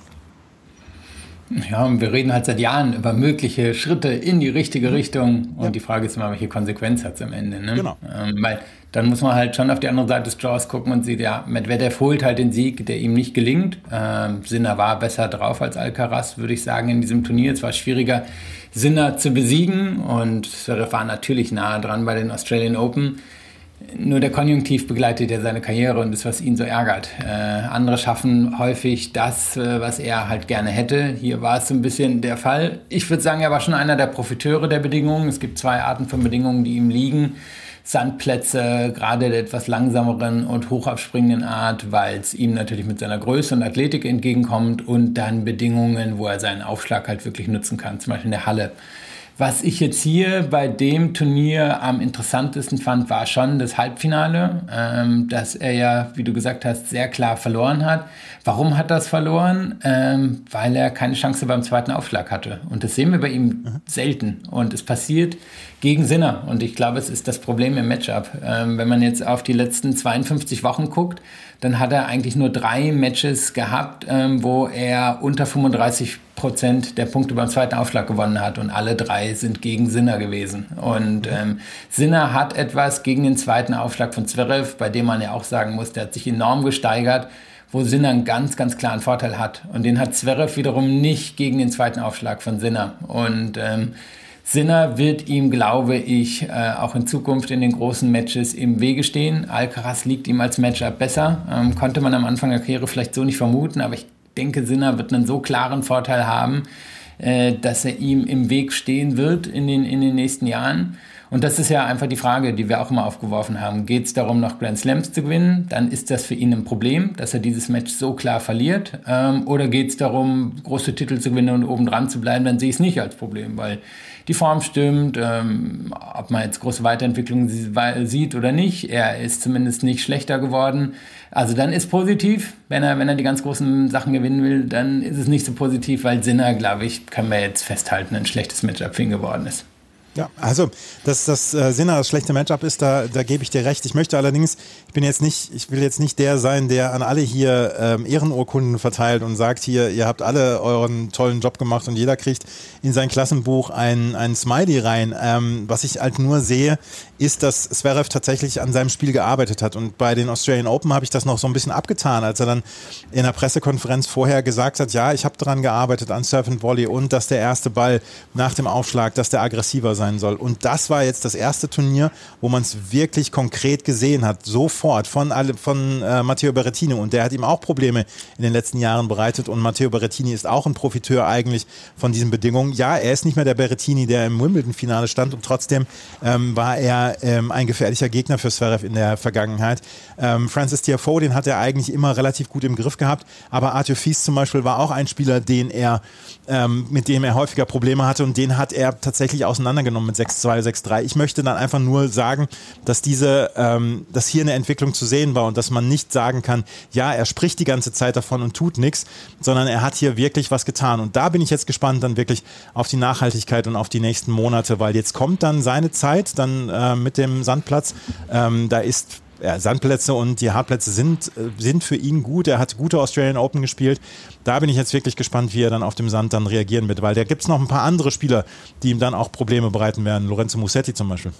Ja, und wir reden halt seit Jahren über mögliche Schritte in die richtige Richtung. Und
ja.
die Frage ist immer, welche Konsequenz hat es am Ende. Ne?
Genau.
Ähm, weil dann muss man halt schon auf die andere Seite des Draws gucken und sieht, ja, Medvedev holt halt den Sieg, der ihm nicht gelingt. Ähm, Sinner war besser drauf als Alcaraz, würde ich sagen, in diesem Turnier. Es war schwieriger, Sinner zu besiegen. Und Zverev war natürlich nahe dran bei den Australian Open. Nur der Konjunktiv begleitet ja seine Karriere und ist, was ihn so ärgert. Äh, andere schaffen häufig das, äh, was er halt gerne hätte. Hier war es so ein bisschen der Fall. Ich würde sagen, er war schon einer der Profiteure der Bedingungen. Es gibt zwei Arten von Bedingungen, die ihm liegen. Sandplätze, gerade der etwas langsameren und hochabspringenden Art, weil es ihm natürlich mit seiner Größe und Athletik entgegenkommt, und dann Bedingungen, wo er seinen Aufschlag halt wirklich nutzen kann, zum Beispiel in der Halle. Was ich jetzt hier bei dem Turnier am interessantesten fand, war schon das Halbfinale, ähm, dass er ja, wie du gesagt hast, sehr klar verloren hat. Warum hat er es verloren? Ähm, weil er keine Chance beim zweiten Aufschlag hatte. Und das sehen wir bei ihm mhm. selten. Und es passiert gegen Sinner. Und ich glaube, es ist das Problem im Matchup. Ähm, wenn man jetzt auf die letzten zweiundfünfzig Wochen guckt, dann hat er eigentlich nur drei Matches gehabt, ähm, wo er unter fünfunddreißig Prozent der Punkte beim zweiten Aufschlag gewonnen hat, und alle drei sind gegen Sinner gewesen. Und ähm, Sinner hat etwas gegen den zweiten Aufschlag von Zverev, bei dem man ja auch sagen muss, der hat sich enorm gesteigert, wo Sinner einen ganz, ganz klaren Vorteil hat. Und den hat Zverev wiederum nicht gegen den zweiten Aufschlag von Sinner. Und ähm, Sinner wird ihm, glaube ich, äh, auch in Zukunft in den großen Matches im Wege stehen. Alcaraz liegt ihm als Matchup besser. Ähm, konnte man am Anfang der Karriere vielleicht so nicht vermuten, aber ich denke, Sinner wird einen so klaren Vorteil haben, äh, dass er ihm im Weg stehen wird in den, in den nächsten Jahren. Und das ist ja einfach die Frage, die wir auch immer aufgeworfen haben. Geht es darum, noch Grand Slams zu gewinnen? Dann ist das für ihn ein Problem, dass er dieses Match so klar verliert. Ähm, oder geht es darum, große Titel zu gewinnen und oben dran zu bleiben? Dann sehe ich es nicht als Problem, weil die Form stimmt, ähm, ob man jetzt große Weiterentwicklungen sieht oder nicht. Er ist zumindest nicht schlechter geworden. Also dann ist positiv, wenn er, wenn er die ganz großen Sachen gewinnen will, dann ist es nicht so positiv, weil Sinner, glaube ich, können wir jetzt festhalten, ein schlechtes Matchup für ihn geworden ist.
Ja, also, dass das äh, Sinner das schlechte Matchup ist, da, da gebe ich dir recht. Ich möchte allerdings, ich bin jetzt nicht, ich will jetzt nicht der sein, der an alle hier ähm, Ehrenurkunden verteilt und sagt, hier, ihr habt alle euren tollen Job gemacht und jeder kriegt in sein Klassenbuch ein, ein Smiley rein. Ähm, was ich halt nur sehe, ist, dass Zverev tatsächlich an seinem Spiel gearbeitet hat. Und bei den Australian Open habe ich das noch so ein bisschen abgetan, als er dann in der Pressekonferenz vorher gesagt hat, ja, ich habe daran gearbeitet, an Surf and Volley, und dass der erste Ball nach dem Aufschlag, dass der aggressiver sein soll. Und das war jetzt das erste Turnier, wo man es wirklich konkret gesehen hat, sofort von, alle, von äh, Matteo Berrettini. Und der hat ihm auch Probleme in den letzten Jahren bereitet. Und Matteo Berrettini ist auch ein Profiteur eigentlich von diesen Bedingungen. Ja, er ist nicht mehr der Berrettini, der im Wimbledon-Finale stand, und trotzdem ähm, war er ähm, ein gefährlicher Gegner für Zverev in der Vergangenheit. Ähm, Francis Tiafoe, den hat er eigentlich immer relativ gut im Griff gehabt. Aber Arthur Fils zum Beispiel war auch ein Spieler, den er, ähm, mit dem er häufiger Probleme hatte, und den hat er tatsächlich auseinandergenommen. genommen mit sechs zwei, sechs drei. Ich möchte dann einfach nur sagen, dass diese, ähm, dass hier eine Entwicklung zu sehen war und dass man nicht sagen kann, ja, er spricht die ganze Zeit davon und tut nichts, sondern er hat hier wirklich was getan. Und da bin ich jetzt gespannt dann wirklich auf die Nachhaltigkeit und auf die nächsten Monate, weil jetzt kommt dann seine Zeit, dann äh, mit dem Sandplatz. Ähm, da ist Ja, Sandplätze und die Hartplätze sind, sind für ihn gut. Er hat gute Australian Open gespielt. Da bin ich jetzt wirklich gespannt, wie er dann auf dem Sand dann reagieren wird, weil da gibt es noch ein paar andere Spieler, die ihm dann auch Probleme bereiten werden. Lorenzo Musetti zum Beispiel.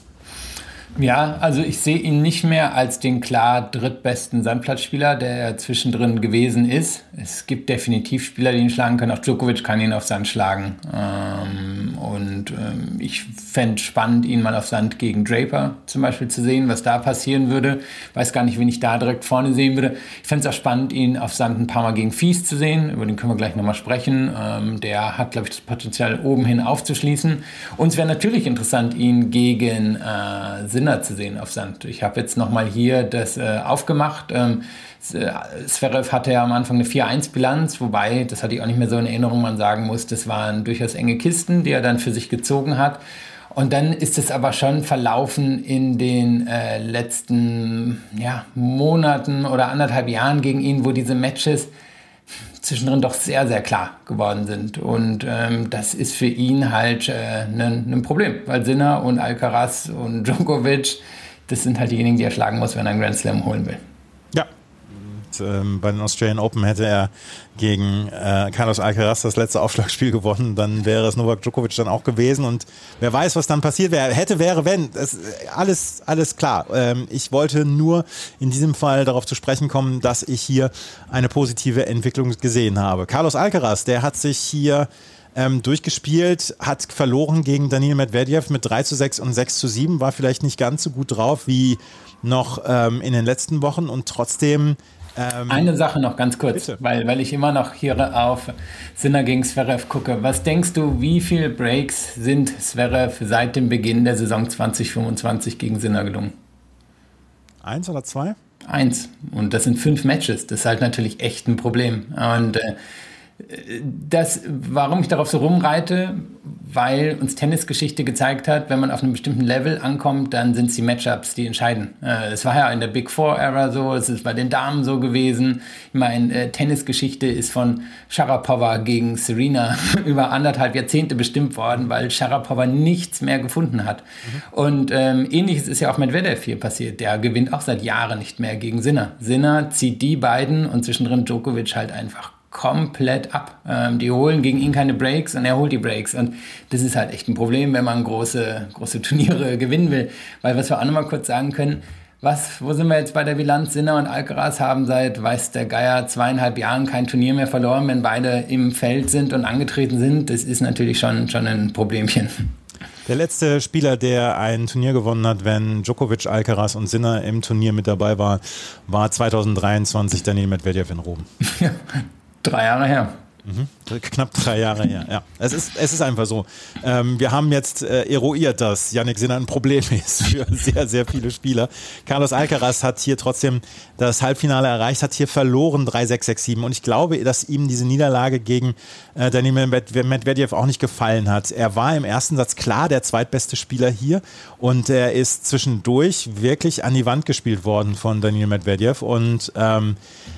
Ja, also ich sehe ihn nicht mehr als den klar drittbesten Sandplatzspieler, der er zwischendrin gewesen ist. Es gibt definitiv Spieler, die ihn schlagen können. Auch Djokovic kann ihn auf Sand schlagen. Ähm, und ähm, ich fände spannend, ihn mal auf Sand gegen Draper zum Beispiel zu sehen, was da passieren würde. Weiß gar nicht, wen ich da direkt vorne sehen würde. Ich fände es auch spannend, ihn auf Sand ein paar Mal gegen Fies zu sehen. Über den können wir gleich nochmal sprechen. Ähm, der hat, glaube ich, das Potenzial, oben hin aufzuschließen. Und es wäre natürlich interessant, ihn gegen äh, Sinner zu sehen auf Sand. Ich habe jetzt nochmal hier das äh, aufgemacht. Ähm, Zverev hatte ja am Anfang eine vier eins Bilanz, wobei, das hatte ich auch nicht mehr so in Erinnerung, man sagen muss, das waren durchaus enge Kisten, die er dann für sich gezogen hat. Und dann ist es aber schon verlaufen in den äh, letzten ja, Monaten oder anderthalb Jahren gegen ihn, wo diese Matches zwischendrin doch sehr, sehr klar geworden sind. Und ähm, das ist für ihn halt ein äh, ne, Problem, weil Sinner und Alcaraz und Djokovic, das sind halt diejenigen, die er schlagen muss, wenn er einen Grand Slam holen will.
Ja, und, ähm, bei den Australian Open hätte er gegen äh, Carlos Alcaraz das letzte Aufschlagspiel gewonnen, dann wäre es Novak Djokovic dann auch gewesen und wer weiß, was dann passiert wäre. Hätte, wäre, wenn. Das, alles, alles klar. Ähm, ich wollte nur in diesem Fall darauf zu sprechen kommen, dass ich hier eine positive Entwicklung gesehen habe. Carlos Alcaraz, der hat sich hier ähm, durchgespielt, hat verloren gegen Daniil Medvedev mit drei zu sechs und sechs zu sieben, war vielleicht nicht ganz so gut drauf wie noch ähm, in den letzten Wochen und trotzdem Ähm,
Eine Sache noch ganz kurz, weil, weil ich immer noch hier auf Sinner gegen Zverev gucke. Was denkst du, wie viele Breaks sind Zverev seit dem Beginn der Saison zwanzig fünfundzwanzig gegen Sinner gelungen?
Eins oder zwei?
Eins. Und das sind fünf Matches. Das ist halt natürlich echt ein Problem. Und äh, das, warum ich darauf so rumreite, weil uns Tennisgeschichte gezeigt hat, wenn man auf einem bestimmten Level ankommt, dann sind es die Matchups, die entscheiden. Es war ja in der Big Four-Ära so, es ist bei den Damen so gewesen. Ich meine, Tennisgeschichte ist von Sharapova gegen Serena über anderthalb Jahrzehnte bestimmt worden, weil Sharapova nichts mehr gefunden hat. Mhm. Und ähm, ähnliches ist ja auch mit Medvedev hier passiert. Der gewinnt auch seit Jahren nicht mehr gegen Sinner. Sinner zieht die beiden und zwischendrin Djokovic halt einfach komplett ab. Ähm, die holen gegen ihn keine Breaks und er holt die Breaks. Und das ist halt echt ein Problem, wenn man große, große Turniere gewinnen will. Weil was wir auch noch mal kurz sagen können, was, wo sind wir jetzt bei der Bilanz? Sinner und Alcaraz haben seit, weiß der Geier, zweieinhalb Jahren kein Turnier mehr verloren, wenn beide im Feld sind und angetreten sind. Das ist natürlich schon, schon ein Problemchen.
Der letzte Spieler, der ein Turnier gewonnen hat, wenn Djokovic, Alcaraz und Sinner im Turnier mit dabei war, war zwanzig dreiundzwanzig Daniil Medvedev in Rom.
Drei Jahre her.
Mhm. Knapp drei Jahre her, ja. Es ist, es ist einfach so. Ähm, wir haben jetzt äh, eruiert, dass Jannik Sinner ein Problem ist für sehr, sehr viele Spieler. Carlos Alcaraz hat hier trotzdem das Halbfinale erreicht, hat hier verloren drei sechs, sechs sieben und ich glaube, dass ihm diese Niederlage gegen äh, Daniil Medvedev auch nicht gefallen hat. Er war im ersten Satz klar der zweitbeste Spieler hier und er ist zwischendurch wirklich an die Wand gespielt worden von Daniil Medvedev und ähm,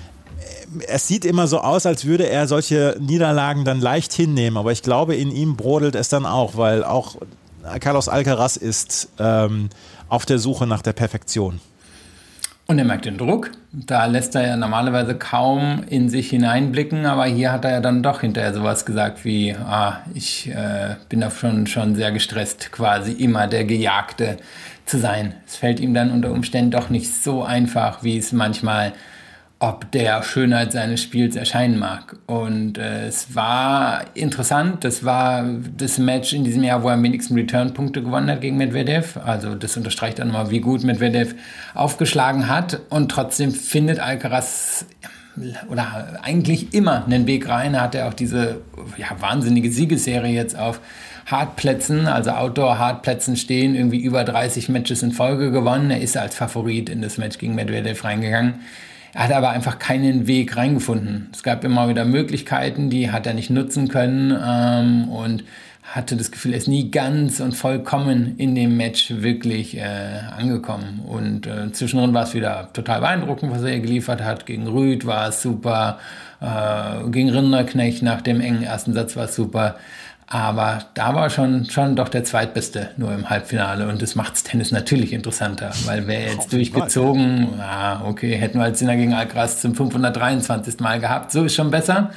es sieht immer so aus, als würde er solche Niederlagen dann leicht hinnehmen, aber ich glaube, in ihm brodelt es dann auch, weil auch Carlos Alcaraz ist ähm, auf der Suche nach der Perfektion.
Und er merkt den Druck. Da lässt er ja normalerweise kaum in sich hineinblicken, aber hier hat er ja dann doch hinterher sowas gesagt wie, ah, ich äh, bin da schon, schon sehr gestresst, quasi immer der Gejagte zu sein. Es fällt ihm dann unter Umständen doch nicht so einfach, wie es manchmal ob der Schönheit seines Spiels erscheinen mag. Und äh, es war interessant, das war das Match in diesem Jahr, wo er am wenigsten Return-Punkte gewonnen hat gegen Medvedev. Also das unterstreicht dann mal, wie gut Medvedev aufgeschlagen hat. Und trotzdem findet Alcaraz oder eigentlich immer einen Weg rein. Er hatte auch diese ja, wahnsinnige Siegesserie jetzt auf Hartplätzen, also Outdoor-Hartplätzen stehen, irgendwie über dreißig Matches in Folge gewonnen. Er ist als Favorit in das Match gegen Medvedev reingegangen. Er hat aber einfach keinen Weg reingefunden. Es gab immer wieder Möglichkeiten, die hat er nicht nutzen können ähm, und hatte das Gefühl, er ist nie ganz und vollkommen in dem Match wirklich äh, angekommen. Und äh, zwischendrin war es wieder total beeindruckend, was er hier geliefert hat. Gegen Rüd war es super, äh, gegen Rinderknecht nach dem engen ersten Satz war es super. Aber da war schon, schon doch der Zweitbeste nur im Halbfinale. Und das macht das Tennis natürlich interessanter, weil wäre jetzt durchgezogen, ja, okay, hätten wir jetzt Sinner gegen Alcaraz zum fünfhundertdreiundzwanzigsten Mal gehabt, so ist schon besser.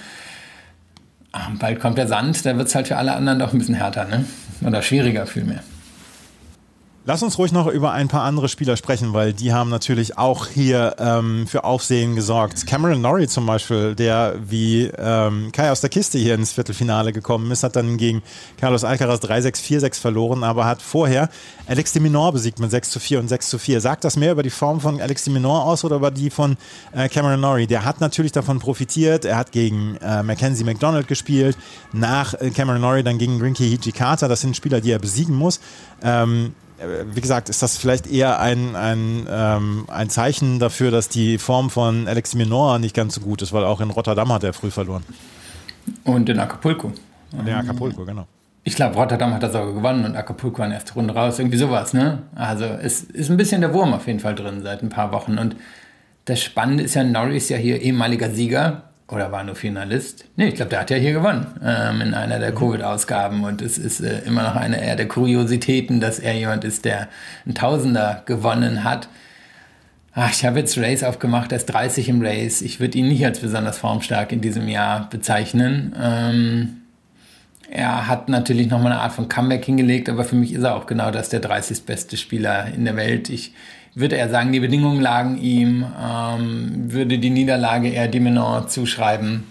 Ach, bald kommt der Sand, da wird es halt für alle anderen doch ein bisschen härter, ne? Oder schwieriger vielmehr.
Lass uns ruhig noch über ein paar andere Spieler sprechen, weil die haben natürlich auch hier ähm, für Aufsehen gesorgt. Cameron Norrie zum Beispiel, der wie ähm, Kai aus der Kiste hier ins Viertelfinale gekommen ist, hat dann gegen Carlos Alcaraz drei sechs, vier sechs verloren, aber hat vorher Alex de Minaur besiegt mit sechs zu vier und sechs zu vier. Sagt das mehr über die Form von Alex de Minaur aus oder über die von äh, Cameron Norrie? Der hat natürlich davon profitiert. Er hat gegen äh, Mackenzie McDonald gespielt, nach äh, Cameron Norrie dann gegen Rinky Hijikata. Das sind Spieler, die er besiegen muss. Ähm, Wie gesagt, ist das vielleicht eher ein, ein, ähm, ein Zeichen dafür, dass die Form von Alex de Minaur nicht ganz so gut ist, weil auch in Rotterdam hat er früh verloren.
Und in Acapulco.
Und in Acapulco, genau.
Ich glaube, Rotterdam hat das auch gewonnen und Acapulco in der ersten Runde raus. Irgendwie sowas, ne? Also es ist ein bisschen der Wurm auf jeden Fall drin seit ein paar Wochen. Und das Spannende ist ja, Norrie ist ja hier ehemaliger Sieger. Oder war nur Finalist? Nee, ich glaube, der hat ja hier gewonnen ähm, in einer der Covid-Ausgaben. Und es ist äh, immer noch eine eher der Kuriositäten, dass er jemand ist, der einen Tausender gewonnen hat. Ach, ich habe jetzt Race aufgemacht, er ist dreißig im Race. Ich würde ihn nicht als besonders formstark in diesem Jahr bezeichnen. Ähm, er hat natürlich nochmal eine Art von Comeback hingelegt, aber für mich ist er auch genau das, der dreißigste beste Spieler in der Welt. Ich würde er sagen, die Bedingungen lagen ihm, ähm, würde die Niederlage eher de Minaur zuschreiben.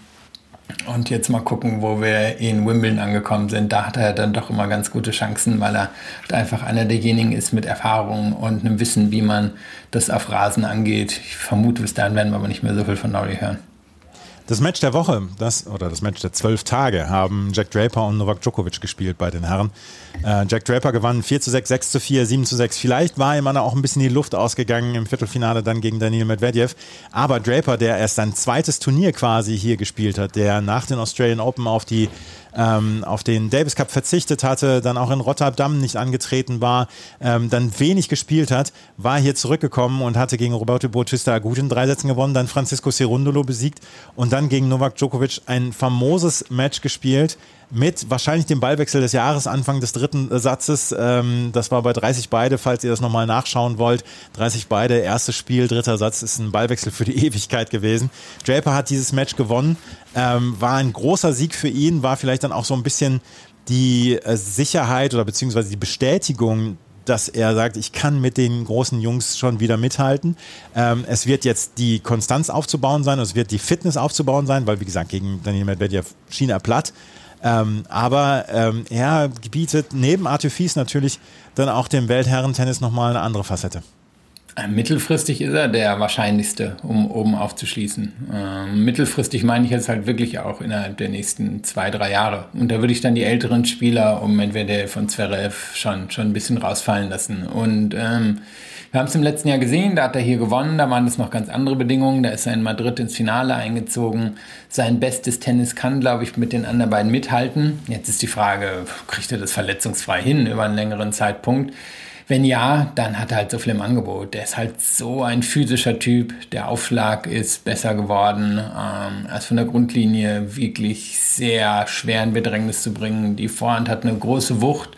Und jetzt mal gucken, wo wir in Wimbledon angekommen sind. Da hat er dann doch immer ganz gute Chancen, weil er einfach einer derjenigen ist mit Erfahrung und einem Wissen, wie man das auf Rasen angeht. Ich vermute, bis dahin werden wir aber nicht mehr so viel von Norrie hören.
Das Match der Woche, das, oder das Match der zwölf Tage, haben Jack Draper und Novak Djokovic gespielt bei den Herren. Äh, Jack Draper gewann vier zu sechs, sechs zu vier, sieben zu sechs. Vielleicht war ihm auch ein bisschen die Luft ausgegangen im Viertelfinale dann gegen Daniil Medvedev. Aber Draper, der erst sein zweites Turnier quasi hier gespielt hat, der nach den Australian Open auf die ähm, auf den Davis Cup verzichtet hatte, dann auch in Rotterdam nicht angetreten war, ähm, dann wenig gespielt hat, war hier zurückgekommen und hatte gegen Roberto Bautista Agut in drei Sätzen gewonnen, dann Francisco Cerundolo besiegt und dann gegen Novak Djokovic ein famoses Match gespielt mit wahrscheinlich dem Ballwechsel des Jahres, Anfang des dritten Satzes. Ähm, das war bei dreißig beide, falls ihr das nochmal nachschauen wollt. dreißig beide, erstes Spiel, dritter Satz, ist ein Ballwechsel für die Ewigkeit gewesen. Draper hat dieses Match gewonnen, ähm, war ein großer Sieg für ihn, war vielleicht dann auch so ein bisschen die äh, Sicherheit oder beziehungsweise die Bestätigung, dass er sagt, ich kann mit den großen Jungs schon wieder mithalten. Ähm, es wird jetzt die Konstanz aufzubauen sein, es wird die Fitness aufzubauen sein, weil wie gesagt, gegen Daniil Medvedev schien er platt. Ähm, aber ähm, er bietet neben Arthur Fils natürlich dann auch dem Weltherrentennis nochmal eine andere Facette.
Mittelfristig ist er der wahrscheinlichste, um oben aufzuschließen. Ähm, mittelfristig meine ich jetzt halt wirklich auch innerhalb der nächsten zwei, drei Jahre. Und da würde ich dann die älteren Spieler um Medvedev und Zverev schon, schon ein bisschen rausfallen lassen. Und ähm, wir haben es im letzten Jahr gesehen, da hat er hier gewonnen, da waren es noch ganz andere Bedingungen, da ist er in Madrid ins Finale eingezogen. Sein bestes Tennis kann, glaube ich, mit den anderen beiden mithalten. Jetzt ist die Frage, kriegt er das verletzungsfrei hin über einen längeren Zeitpunkt? Wenn ja, dann hat er halt so viel im Angebot. Der ist halt so ein physischer Typ. Der Aufschlag ist besser geworden. Ähm, er ist von der Grundlinie wirklich sehr schwer in Bedrängnis zu bringen. Die Vorhand hat eine große Wucht.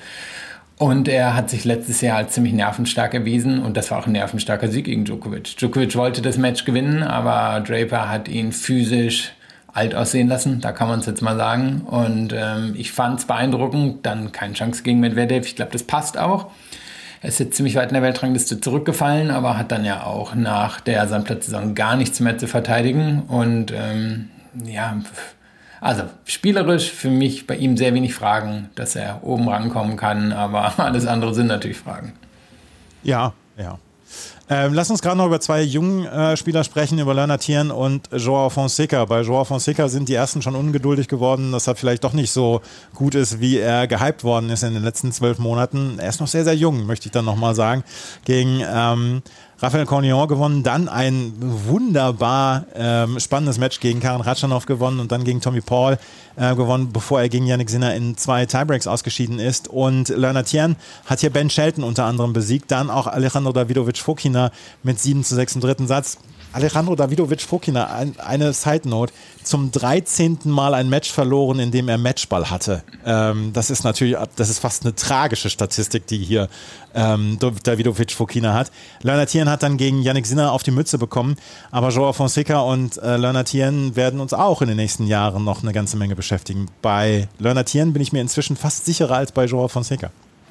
Und er hat sich letztes Jahr als ziemlich nervenstark erwiesen. Und das war auch ein nervenstarker Sieg gegen Djokovic. Djokovic wollte das Match gewinnen, aber Draper hat ihn physisch alt aussehen lassen, da kann man es jetzt mal sagen. Und ähm, ich fand es beeindruckend. Dann keine Chance gegen Medvedev. Ich glaube, das passt auch. Er ist jetzt ziemlich weit in der Weltrangliste zurückgefallen, aber hat dann ja auch nach der Sandplatzsaison gar nichts mehr zu verteidigen. Und ähm, ja, also spielerisch für mich bei ihm sehr wenig Fragen, dass er oben rankommen kann, aber alles andere sind natürlich Fragen.
Ja, ja. Ähm, lass uns gerade noch über zwei jungen äh, Spieler sprechen, über Lernart Thiern und Joao Fonseca. Bei Joao Fonseca sind die ersten schon ungeduldig geworden, dass er vielleicht doch nicht so gut ist, wie er gehypt worden ist in den letzten zwölf Monaten. Er ist noch sehr, sehr jung, möchte ich dann nochmal sagen. Gegen ähm, Rafael Cornion gewonnen, dann ein wunderbar ähm, spannendes Match gegen Karen Khachanov gewonnen und dann gegen Tommy Paul äh, gewonnen, bevor er gegen Jannik Sinner in zwei Tiebreaks ausgeschieden ist. Und Leonard Thien hat hier Ben Shelton unter anderem besiegt, dann auch Alejandro Davidovich Fokina mit sieben zu sechs im dritten Satz. Alejandro Davidovich Fokina, ein, eine Side-Note, zum dreizehnten Mal ein Match verloren, in dem er Matchball hatte. Ähm, das ist natürlich, das ist fast eine tragische Statistik, die hier ähm, Davidovich Fokina hat. Leonard Thien hat dann gegen Jannik Sinner auf die Mütze bekommen, aber Joao Fonseca und äh, Leonard Thien werden uns auch in den nächsten Jahren noch eine ganze Menge beschäftigen. Bei Leonard Thien bin ich mir inzwischen fast sicherer als bei Joao Fonseca.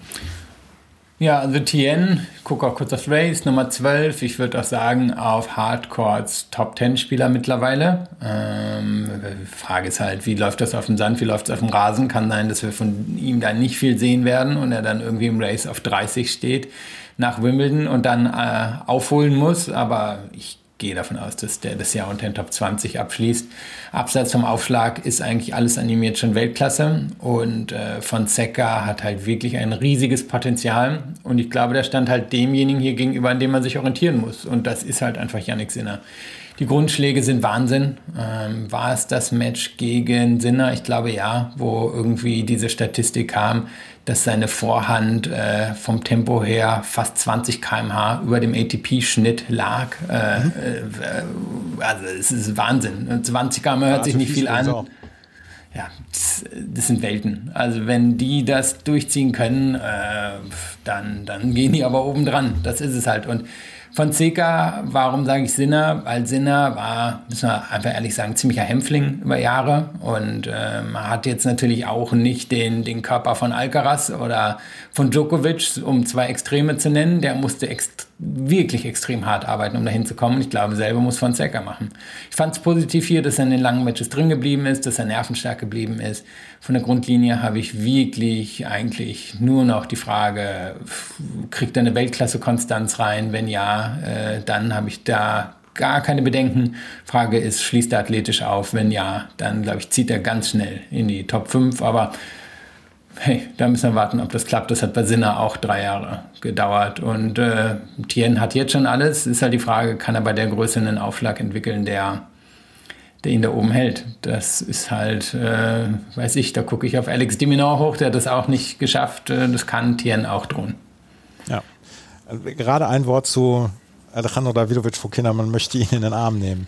Ja, also Thien, ich gucke auch kurz auf Race, Nummer zwölf. Ich würde auch sagen, auf Hardcourts Top zehn Spieler mittlerweile. Ähm, die Frage ist halt, wie läuft das auf dem Sand, wie läuft es auf dem Rasen? Kann sein, dass wir von ihm dann nicht viel sehen werden und er dann irgendwie im Race auf dreißig steht nach Wimbledon und dann äh, aufholen muss. Aber ich gehe davon aus, dass der das Jahr unter den Top zwanzig abschließt. Abseits vom Aufschlag ist eigentlich alles animiert schon Weltklasse und äh, Fonseca hat halt wirklich ein riesiges Potenzial und ich glaube, der stand halt demjenigen hier gegenüber, an dem man sich orientieren muss und das ist halt einfach Jannik Sinner. Die Grundschläge sind Wahnsinn. Ähm, war es das Match gegen Sinner? Ich glaube ja, wo irgendwie diese Statistik kam, dass seine Vorhand äh, vom Tempo her fast zwanzig Kilometer pro Stunde über dem A T P-Schnitt lag. Äh, mhm. äh, also es ist Wahnsinn. zwanzig Kilometer pro Stunde hört sich nicht viel an. Ja, das, das sind Welten. Also wenn die das durchziehen können, äh, dann, dann gehen die aber oben dran. Das ist es halt. Und Fonseca, warum sage ich Sinner? Weil Sinner war, müssen wir einfach ehrlich sagen, ziemlicher Hämpfling über Jahre und ähm, hat jetzt natürlich auch nicht den, den Körper von Alcaraz oder von Djokovic, um zwei Extreme zu nennen. Der musste ext- wirklich extrem hart arbeiten, um dahin zu kommen. Ich glaube, selber muss Fonseca machen. Ich fand es positiv hier, dass er in den langen Matches drin geblieben ist, dass er nervenstark geblieben ist. Von der Grundlinie habe ich wirklich eigentlich nur noch die Frage, kriegt er eine Weltklasse-Konstanz rein? Wenn ja, äh, dann habe ich da gar keine Bedenken. Frage ist, schließt er athletisch auf? Wenn ja, dann glaube ich, zieht er ganz schnell in die Top fünf. Aber hey, da müssen wir warten, ob das klappt. Das hat bei Sinner auch drei Jahre gedauert. Und äh, Thien hat jetzt schon alles. Ist halt die Frage, kann er bei der Größe einen Aufschlag entwickeln, der der ihn da oben hält. Das ist halt, äh, weiß ich, da gucke ich auf Alex de Minaur hoch, der hat das auch nicht geschafft. Das kann Thien auch drohen.
Ja, gerade ein Wort zu Alejandro Davidovich Fokina, man möchte ihn in den Arm nehmen.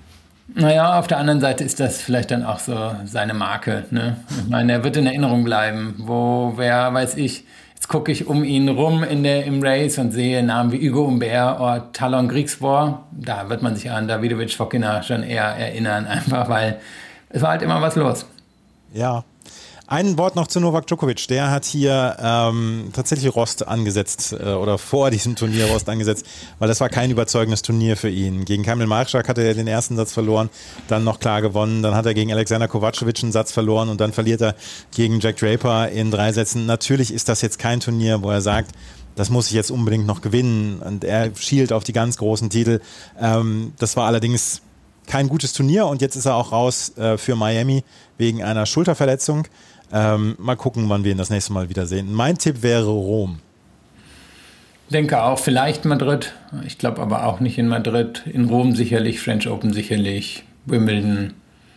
Naja, auf der anderen Seite ist das vielleicht dann auch so seine Marke. Ne? Ich meine, er wird in Erinnerung bleiben, wo, wer weiß ich, jetzt gucke ich um ihn rum in der, im Race und sehe Namen wie Hugo Humbert oder Talon Griekspoor. Da wird man sich an Davidovich Fokina schon eher erinnern, einfach weil es war halt immer was los.
Ja. Ein Wort noch zu Novak Djokovic. Der hat hier ähm, tatsächlich Rost angesetzt äh, oder vor diesem Turnier Rost angesetzt, weil das war kein überzeugendes Turnier für ihn. Gegen Kamil Marschak hatte er den ersten Satz verloren, dann noch klar gewonnen. Dann hat er gegen Alexander Kovacevic einen Satz verloren und dann verliert er gegen Jack Draper in drei Sätzen. Natürlich ist das jetzt kein Turnier, wo er sagt, das muss ich jetzt unbedingt noch gewinnen. Und er schielt auf die ganz großen Titel. Ähm, das war allerdings kein gutes Turnier und jetzt ist er auch raus äh, für Miami wegen einer Schulterverletzung. Ähm, mal gucken, wann wir ihn das nächste Mal wiedersehen. Mein Tipp wäre Rom.
Ich denke auch, vielleicht Madrid. Ich glaube aber auch nicht in Madrid. In Rom sicherlich, French Open sicherlich, Wimbledon.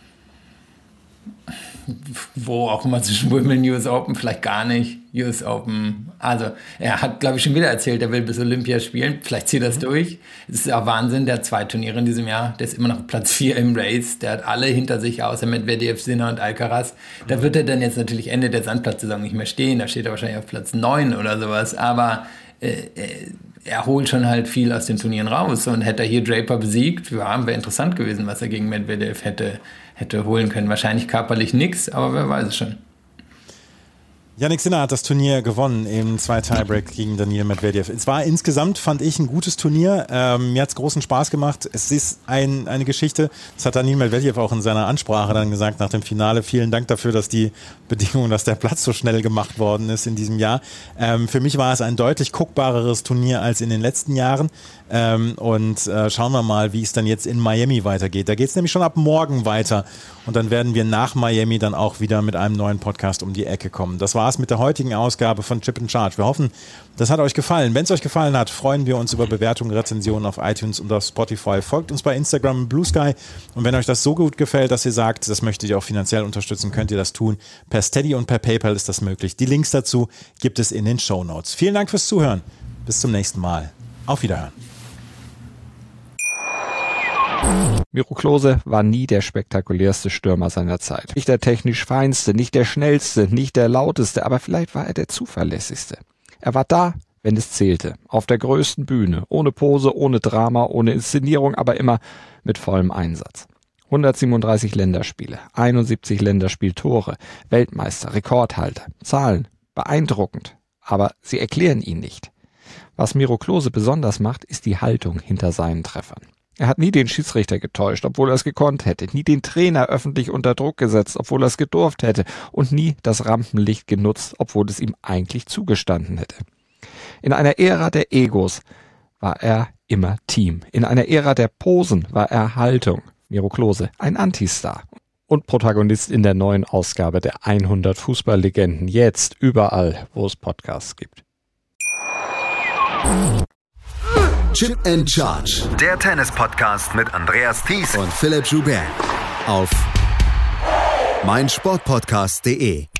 Wo auch immer zwischen Wimbledon, U S Open, vielleicht gar nicht. U S Open. Also, er hat, glaube ich, schon wieder erzählt, er will bis Olympia spielen. Vielleicht zieht er das durch. Es ist auch Wahnsinn, der hat zwei Turniere in diesem Jahr. Der ist immer noch Platz vier im Race. Der hat alle hinter sich, außer Medvedev, Sinner und Alcaraz. Da wird er dann jetzt natürlich Ende der Sandplatzsaison nicht mehr stehen. Da steht er wahrscheinlich auf Platz neun oder sowas. Aber äh, er holt schon halt viel aus den Turnieren raus. Und hätte er hier Draper besiegt, ja, wäre interessant gewesen, was er gegen Medvedev hätte hätte holen können. Wahrscheinlich körperlich nix, aber wer weiß es schon.
Jannik Sinner hat das Turnier gewonnen im zwei Tiebreak gegen Daniil Medvedev. Es war insgesamt, fand ich, ein gutes Turnier. Ähm, mir hat es großen Spaß gemacht. Es ist ein, eine Geschichte, das hat Daniil Medvedev auch in seiner Ansprache dann gesagt nach dem Finale. Vielen Dank dafür, dass die Bedingungen, dass der Platz so schnell gemacht worden ist in diesem Jahr. Ähm, für mich war es ein deutlich guckbareres Turnier als in den letzten Jahren. Ähm, und äh, schauen wir mal, wie es dann jetzt in Miami weitergeht. Da geht es nämlich schon ab morgen weiter. Und dann werden wir nach Miami dann auch wieder mit einem neuen Podcast um die Ecke kommen. Das war war es mit der heutigen Ausgabe von Chip and Charge. Wir hoffen, das hat euch gefallen. Wenn es euch gefallen hat, freuen wir uns über Bewertungen, Rezensionen auf iTunes und auf Spotify. Folgt uns bei Instagram und Blue Sky. Und wenn euch das so gut gefällt, dass ihr sagt, das möchtet ihr auch finanziell unterstützen, könnt ihr das tun. Per Steady und per PayPal ist das möglich. Die Links dazu gibt es in den Shownotes. Vielen Dank fürs Zuhören. Bis zum nächsten Mal. Auf Wiederhören.
Miro Klose war nie der spektakulärste Stürmer seiner Zeit. Nicht der technisch feinste, nicht der schnellste, nicht der lauteste, aber vielleicht war er der zuverlässigste. Er war da, wenn es zählte, auf der größten Bühne, ohne Pose, ohne Drama, ohne Inszenierung, aber immer mit vollem Einsatz. hundertsiebenunddreißig Länderspiele, einundsiebzig Länderspieltore, Weltmeister, Rekordhalter, Zahlen, beeindruckend, aber sie erklären ihn nicht. Was Miro Klose besonders macht, ist die Haltung hinter seinen Treffern. Er hat nie den Schiedsrichter getäuscht, obwohl er es gekonnt hätte, nie den Trainer öffentlich unter Druck gesetzt, obwohl er es gedurft hätte und nie das Rampenlicht genutzt, obwohl es ihm eigentlich zugestanden hätte. In einer Ära der Egos war er immer Team. In einer Ära der Posen war er Haltung. Miro Klose, ein Antistar und Protagonist in der neuen Ausgabe der hundert Fußballlegenden, jetzt überall, wo es Podcasts gibt.
Chip and Charge.
Der Tennis-Podcast mit Andreas Thies
und Philipp Joubert auf meinsportpodcast punkt de.